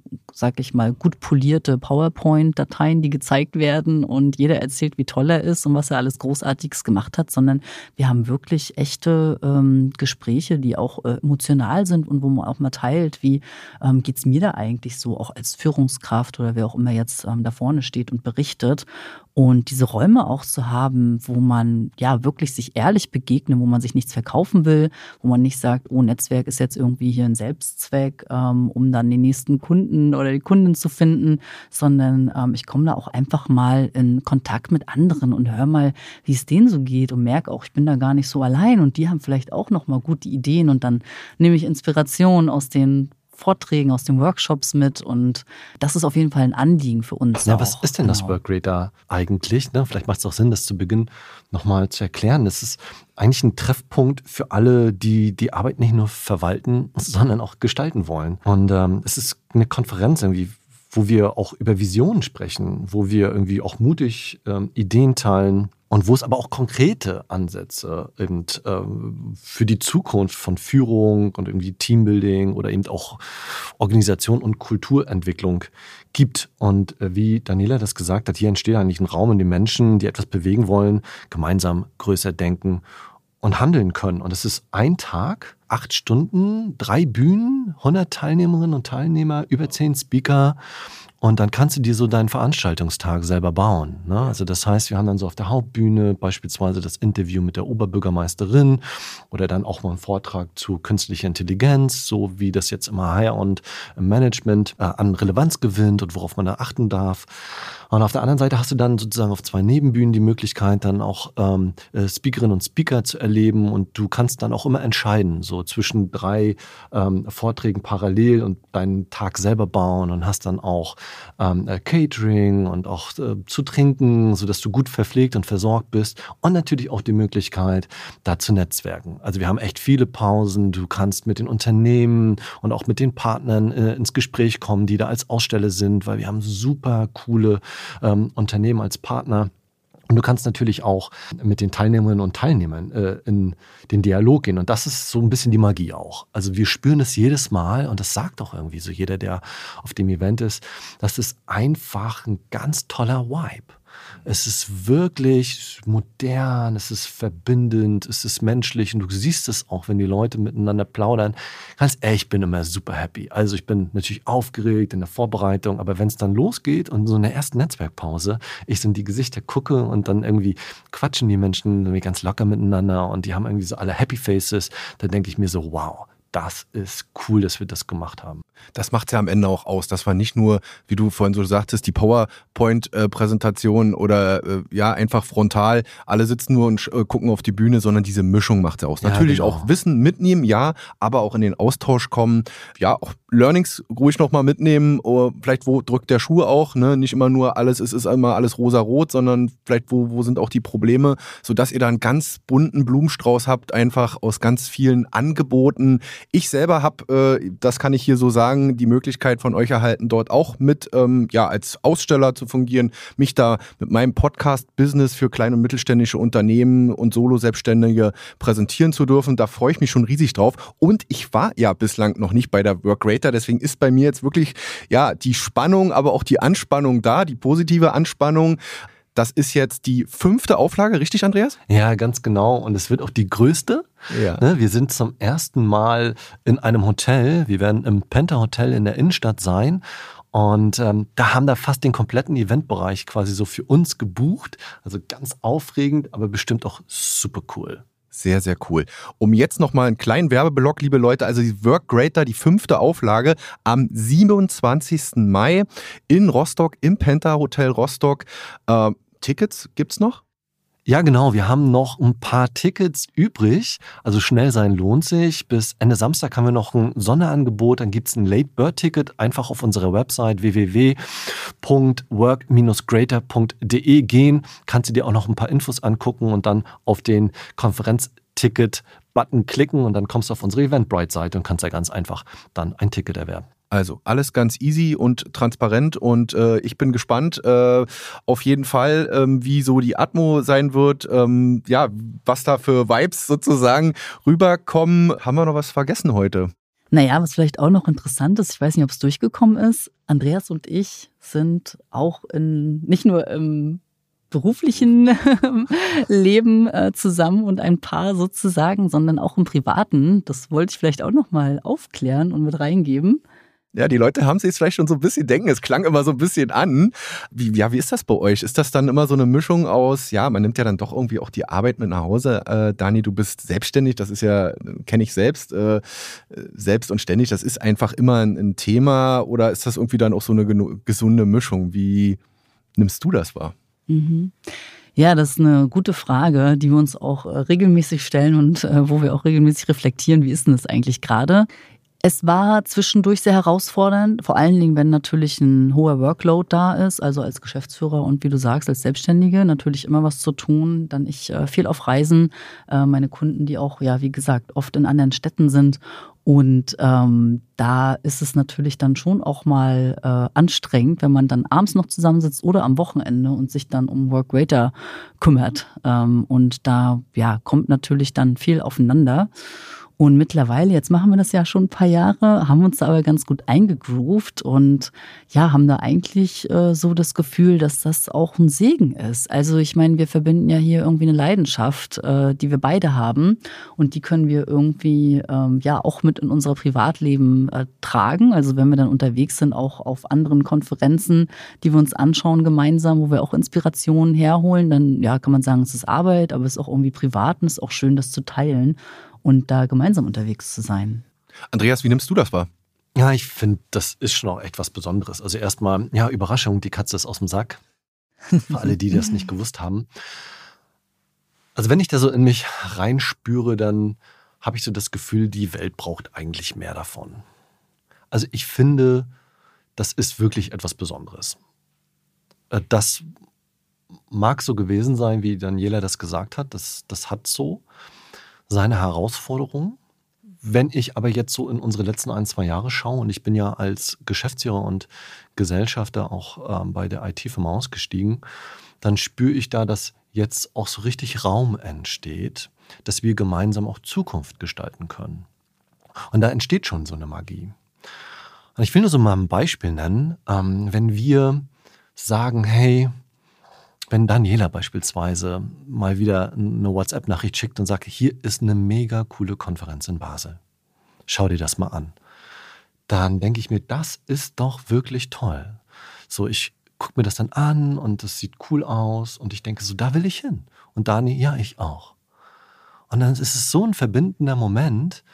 sag ich mal, gut polierte PowerPoint-Dateien, die gezeigt werden und jeder erzählt, wie toll er ist und was er alles Großartiges gemacht hat, sondern wir haben wirklich echte Gespräche, die auch emotional sind und wo man auch mal teilt, wie geht's mir da eigentlich so, auch als Führungskraft oder wer auch immer jetzt da vorne steht und berichtet. Und diese Räume auch zu haben, wo man ja wirklich sich ehrlich begegnet, wo man sich nichts verkaufen will, wo man nicht sagt, oh, Netzwerk ist jetzt irgendwie hier ein Selbstzweck, um dann den nächsten Kunden oder die Kundin zu finden, sondern ich komme da auch einfach mal in Kontakt mit anderen und höre mal, wie es denen so geht und merke auch, ich bin da gar nicht so allein und die haben vielleicht auch noch mal gute Ideen und dann nehme ich Inspiration aus den Vorträgen, aus den Workshops mit und das ist auf jeden Fall ein Anliegen für uns. Ja, auch. Was ist denn das Work Greater eigentlich? Vielleicht macht es auch Sinn, das zu Beginn nochmal zu erklären. Das ist eigentlich ein Treffpunkt für alle, die die Arbeit nicht nur verwalten, sondern auch gestalten wollen. Und es ist eine Konferenz irgendwie, wo wir auch über Visionen sprechen, wo wir irgendwie auch mutig Ideen teilen. Und wo es aber auch konkrete Ansätze eben für die Zukunft von Führung und irgendwie Teambuilding oder eben auch Organisation und Kulturentwicklung gibt. Und wie Daniela das gesagt hat, hier entsteht eigentlich ein Raum, in dem Menschen, die etwas bewegen wollen, gemeinsam größer denken und handeln können. Und es ist ein Tag, 8 Stunden, 3 Bühnen, 100 Teilnehmerinnen und Teilnehmer, über 10 Speaker. Und dann kannst du dir so deinen Veranstaltungstag selber bauen. Ne? Also das heißt, wir haben dann so auf der Hauptbühne beispielsweise das Interview mit der Oberbürgermeisterin oder dann auch mal einen Vortrag zu künstlicher Intelligenz, so wie das jetzt immer Higher und im Management an Relevanz gewinnt und worauf man da achten darf. Und auf der anderen Seite hast du dann sozusagen auf 2 Nebenbühnen die Möglichkeit, dann auch Speakerinnen und Speaker zu erleben und du kannst dann auch immer entscheiden, so zwischen 3 Vorträgen parallel und deinen Tag selber bauen und hast dann auch Catering und auch zu trinken, sodass du gut verpflegt und versorgt bist und natürlich auch die Möglichkeit, da zu netzwerken. Also wir haben echt viele Pausen, du kannst mit den Unternehmen und auch mit den Partnern ins Gespräch kommen, die da als Aussteller sind, weil wir haben super coole Unternehmen als Partner. Und du kannst natürlich auch mit den Teilnehmerinnen und Teilnehmern in den Dialog gehen. Und das ist so ein bisschen die Magie auch. Also wir spüren es jedes Mal und das sagt auch irgendwie so jeder, der auf dem Event ist. Das ist einfach ein ganz toller Vibe. Es ist wirklich modern, es ist verbindend, es ist menschlich und du siehst es auch, wenn die Leute miteinander plaudern. Ganz ehrlich, ich bin immer super happy. Also ich bin natürlich aufgeregt in der Vorbereitung, aber wenn es dann losgeht und so in der ersten Netzwerkpause, ich so in die Gesichter gucke und dann irgendwie quatschen die Menschen irgendwie ganz locker miteinander und die haben irgendwie so alle Happy Faces, dann denke ich mir so, wow, das ist cool, dass wir das gemacht haben. Das macht es ja am Ende auch aus, dass wir nicht nur, wie du vorhin so sagtest, die PowerPoint-Präsentation oder einfach frontal, alle sitzen nur und gucken auf die Bühne, sondern diese Mischung macht es aus. Ja, Natürlich genau. auch Wissen mitnehmen, ja, aber auch in den Austausch kommen, ja, auch Learnings ruhig nochmal mitnehmen, oder vielleicht wo drückt der Schuh auch, ne? Nicht immer nur es ist immer alles rosa-rot, sondern vielleicht wo sind auch die Probleme, sodass ihr da einen ganz bunten Blumenstrauß habt, einfach aus ganz vielen Angeboten. Ich selber habe, das kann ich hier so sagen, die Möglichkeit von euch erhalten, dort auch mit als Aussteller zu fungieren, mich da mit meinem Podcast-Business für kleine und mittelständische Unternehmen und Solo-Selbstständige präsentieren zu dürfen. Da freue ich mich schon riesig drauf. Und ich war ja bislang noch nicht bei der Workgreater, deswegen ist bei mir jetzt wirklich die Spannung, aber auch die Anspannung da, die positive Anspannung. Das ist jetzt die 5. Auflage, richtig, Andreas? Ja, ganz genau. Und es wird auch die größte. Ja. Wir sind zum ersten Mal in einem Hotel. Wir werden im Penta Hotel in der Innenstadt sein. Und da haben wir fast den kompletten Eventbereich quasi so für uns gebucht. Also ganz aufregend, aber bestimmt auch super cool. Sehr, sehr cool. Um jetzt nochmal einen kleinen Werbeblock, liebe Leute, also die Workgreater, die 5. Auflage am 27. Mai in Rostock, im Penta Hotel Rostock. Tickets gibt's noch? Ja, genau. Wir haben noch ein paar Tickets übrig. Also schnell sein lohnt sich. Bis Ende Samstag haben wir noch ein Sonderangebot. Dann gibt's ein Late-Bird-Ticket. Einfach auf unsere Website www.work-greater.de gehen. Kannst du dir auch noch ein paar Infos angucken und dann auf den Konferenz-Ticket-Button klicken und dann kommst du auf unsere Eventbrite-Seite und kannst da ganz einfach dann ein Ticket erwerben. Also alles ganz easy und transparent und ich bin gespannt auf jeden Fall, wie so die Atmo sein wird, was da für Vibes sozusagen rüberkommen. Haben wir noch was vergessen heute? Naja, was vielleicht auch noch interessant ist, ich weiß nicht, ob es durchgekommen ist, Andreas und ich sind auch nicht nur im beruflichen Leben zusammen und ein Paar sozusagen, sondern auch im privaten. Das wollte ich vielleicht auch noch mal aufklären und mit reingeben. Ja, die Leute haben sich jetzt vielleicht schon so ein bisschen denken, es klang immer so ein bisschen an. Wie ist das bei euch? Ist das dann immer so eine Mischung aus, man nimmt ja dann doch irgendwie auch die Arbeit mit nach Hause. Dani, du bist selbstständig, das ist ja, kenne ich selbst, selbst und ständig, das ist einfach immer ein Thema, oder ist das irgendwie dann auch so eine gesunde Mischung? Wie nimmst du das wahr? Mhm. Ja, das ist eine gute Frage, die wir uns auch regelmäßig stellen und wo wir auch regelmäßig reflektieren, wie ist denn das eigentlich gerade? Es war zwischendurch sehr herausfordernd, vor allen Dingen, wenn natürlich ein hoher Workload da ist, also als Geschäftsführer und wie du sagst, als Selbstständige natürlich immer was zu tun. Dann ich viel auf Reisen, meine Kunden, die auch, wie gesagt, oft in anderen Städten sind. Und da ist es natürlich dann schon auch mal anstrengend, wenn man dann abends noch zusammensitzt oder am Wochenende und sich dann um Workgreater kümmert. Und da kommt natürlich dann viel aufeinander. Und mittlerweile, jetzt machen wir das ja schon ein paar Jahre, haben uns da aber ganz gut eingegroovt und haben da eigentlich so das Gefühl, dass das auch ein Segen ist. Also ich meine, wir verbinden ja hier irgendwie eine Leidenschaft, die wir beide haben und die können wir irgendwie auch mit in unser Privatleben tragen. Also wenn wir dann unterwegs sind, auch auf anderen Konferenzen, die wir uns anschauen gemeinsam, wo wir auch Inspirationen herholen, dann kann man sagen, es ist Arbeit, aber es ist auch irgendwie privat und es ist auch schön, das zu teilen und da gemeinsam unterwegs zu sein. Andreas, wie nimmst du das wahr? Ja, ich finde, das ist schon auch echt was Besonderes. Also erstmal, Überraschung, die Katze ist aus dem Sack. Für alle, die das nicht gewusst haben. Also wenn ich da so in mich reinspüre, dann habe ich so das Gefühl, die Welt braucht eigentlich mehr davon. Also ich finde, das ist wirklich etwas Besonderes. Das mag so gewesen sein, wie Daniela das gesagt hat. Das hat so seine Herausforderungen. Wenn ich aber jetzt so in unsere letzten 1-2 Jahre schaue, und ich bin ja als Geschäftsführer und Gesellschafter auch bei der IT-Firma ausgestiegen, dann spüre ich da, dass jetzt auch so richtig Raum entsteht, dass wir gemeinsam auch Zukunft gestalten können. Und da entsteht schon so eine Magie. Und ich will nur so mal ein Beispiel nennen, wenn wir sagen, hey, wenn Daniela beispielsweise mal wieder eine WhatsApp-Nachricht schickt und sagt, hier ist eine mega coole Konferenz in Basel. Schau dir das mal an. Dann denke ich mir, das ist doch wirklich toll. So, ich gucke mir das dann an und das sieht cool aus und ich denke so, da will ich hin. Und Dani, ja, ich auch. Und dann ist es so ein verbindender Moment,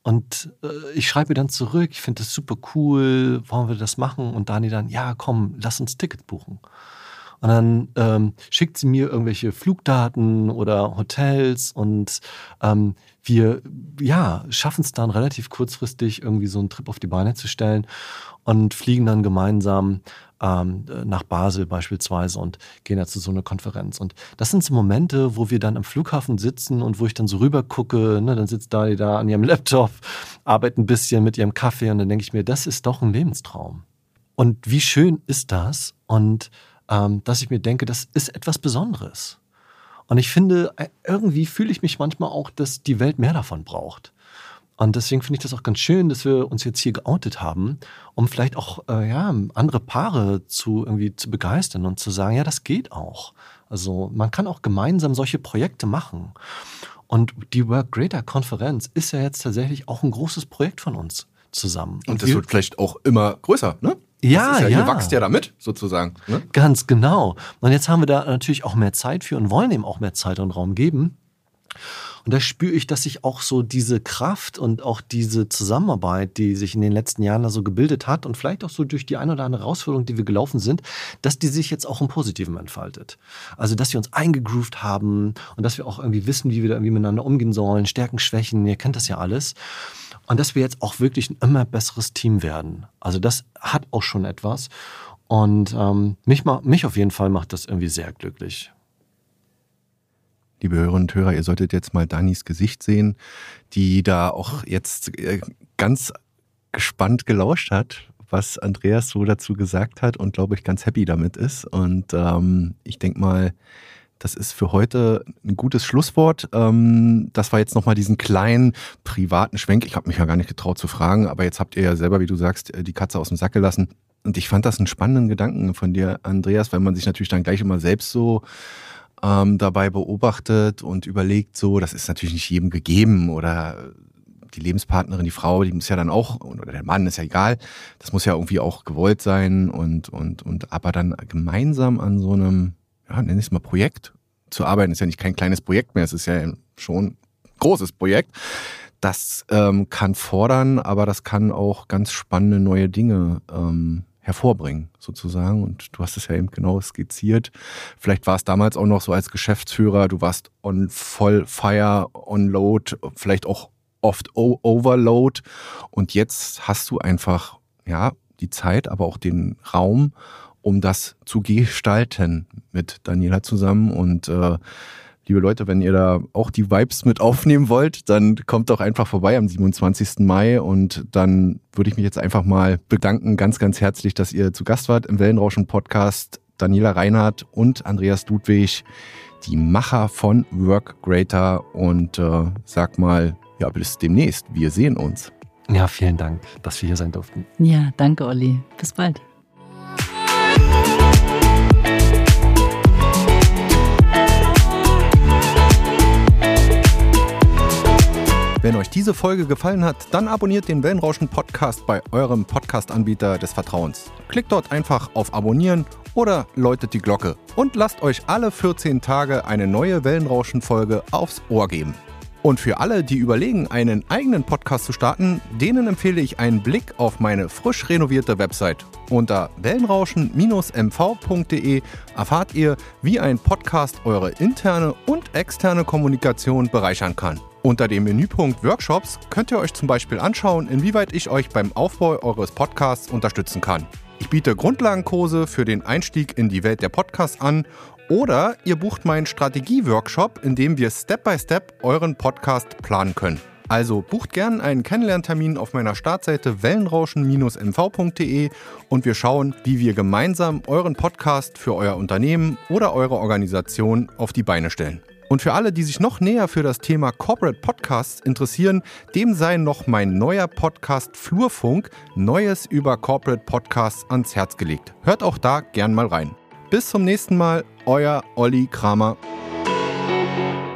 Und ich schreibe dann zurück, ich finde das super cool, wollen wir das machen? Und Dani dann, ja komm, lass uns Ticket buchen. Und dann schickt sie mir irgendwelche Flugdaten oder Hotels und wir schaffen es dann relativ kurzfristig irgendwie so einen Trip auf die Beine zu stellen und fliegen dann gemeinsam nach Basel beispielsweise und gehen da zu so einer Konferenz. Und das sind so Momente, wo wir dann am Flughafen sitzen und wo ich dann so rüber gucke, ne, dann sitzt Dani da an ihrem Laptop, arbeitet ein bisschen mit ihrem Kaffee und dann denke ich mir, das ist doch ein Lebenstraum. Und wie schön ist das? Und dass ich mir denke, das ist etwas Besonderes. Und ich finde, irgendwie fühle ich mich manchmal auch, dass die Welt mehr davon braucht. Und deswegen finde ich das auch ganz schön, dass wir uns jetzt hier geoutet haben, um vielleicht auch andere Paare zu begeistern und zu sagen, ja, das geht auch. Also man kann auch gemeinsam solche Projekte machen. Und die Work Greater Konferenz ist ja jetzt tatsächlich auch ein großes Projekt von uns zusammen. Und das wird vielleicht auch immer größer, ne? Ja, ihr wächst ja damit, sozusagen. Ne? Ganz genau. Und jetzt haben wir da natürlich auch mehr Zeit für und wollen ihm auch mehr Zeit und Raum geben. Und da spüre ich, dass sich auch so diese Kraft und auch diese Zusammenarbeit, die sich in den letzten Jahren da so gebildet hat und vielleicht auch so durch die eine oder andere Herausforderung, die wir gelaufen sind, dass die sich jetzt auch im Positiven entfaltet. Also, dass wir uns eingegroovt haben und dass wir auch irgendwie wissen, wie wir da irgendwie miteinander umgehen sollen, Stärken, Schwächen, ihr kennt das ja alles. Und dass wir jetzt auch wirklich ein immer besseres Team werden. Also das hat auch schon etwas. Und mich auf jeden Fall macht das irgendwie sehr glücklich. Liebe Hörerinnen und Hörer, ihr solltet jetzt mal Danis Gesicht sehen, die da auch jetzt ganz gespannt gelauscht hat, was Andreas so dazu gesagt hat und, glaube ich, ganz happy damit ist. Und ich denke mal, das ist für heute ein gutes Schlusswort. Das war jetzt nochmal diesen kleinen privaten Schwenk. Ich habe mich ja gar nicht getraut zu fragen, aber jetzt habt ihr ja selber, wie du sagst, die Katze aus dem Sack gelassen. Und ich fand das einen spannenden Gedanken von dir, Andreas, weil man sich natürlich dann gleich immer selbst so dabei beobachtet und überlegt, so, das ist natürlich nicht jedem gegeben oder die Lebenspartnerin, die Frau, die muss ja dann auch, oder der Mann, ist ja egal, das muss ja irgendwie auch gewollt sein und aber dann gemeinsam an so einem, ja, nenn ich es mal Projekt zu arbeiten, ist ja nicht kein kleines Projekt mehr, es ist ja schon ein großes Projekt. Das kann fordern, aber das kann auch ganz spannende neue Dinge hervorbringen, sozusagen. Und du hast es ja eben genau skizziert. Vielleicht war es damals auch noch so als Geschäftsführer, du warst on voll Fire, on Load, vielleicht auch oft Overload. Und jetzt hast du einfach, ja, die Zeit, aber auch den Raum, um das zu gestalten mit Daniela zusammen. Und liebe Leute, wenn ihr da auch die Vibes mit aufnehmen wollt, dann kommt doch einfach vorbei am 27. Mai und dann würde ich mich jetzt einfach mal bedanken, ganz, ganz herzlich, dass ihr zu Gast wart im Wellenrauschen-Podcast. Daniela Reinhardt und Andreas Ludwig, die Macher von Work Greater, und sag mal, ja, bis demnächst. Wir sehen uns. Ja, vielen Dank, dass wir hier sein durften. Ja, danke, Olli. Bis bald. Wenn euch diese Folge gefallen hat, dann abonniert den Wellenrauschen-Podcast bei eurem Podcast-Anbieter des Vertrauens. Klickt dort einfach auf Abonnieren oder läutet die Glocke und lasst euch alle 14 Tage eine neue Wellenrauschen-Folge aufs Ohr geben. Und für alle, die überlegen, einen eigenen Podcast zu starten, denen empfehle ich einen Blick auf meine frisch renovierte Website. Unter wellenrauschen-mv.de erfahrt ihr, wie ein Podcast eure interne und externe Kommunikation bereichern kann. Unter dem Menüpunkt Workshops könnt ihr euch zum Beispiel anschauen, inwieweit ich euch beim Aufbau eures Podcasts unterstützen kann. Ich biete Grundlagenkurse für den Einstieg in die Welt der Podcasts an, oder ihr bucht meinen Strategie-Workshop, in dem wir Step-by-Step euren Podcast planen können. Also bucht gern einen Kennenlerntermin auf meiner Startseite wellenrauschen-mv.de und wir schauen, wie wir gemeinsam euren Podcast für euer Unternehmen oder eure Organisation auf die Beine stellen. Und für alle, die sich noch näher für das Thema Corporate Podcasts interessieren, dem sei noch mein neuer Podcast Flurfunk, Neues über Corporate Podcasts, ans Herz gelegt. Hört auch da gern mal rein. Bis zum nächsten Mal, euer Olli Kramer.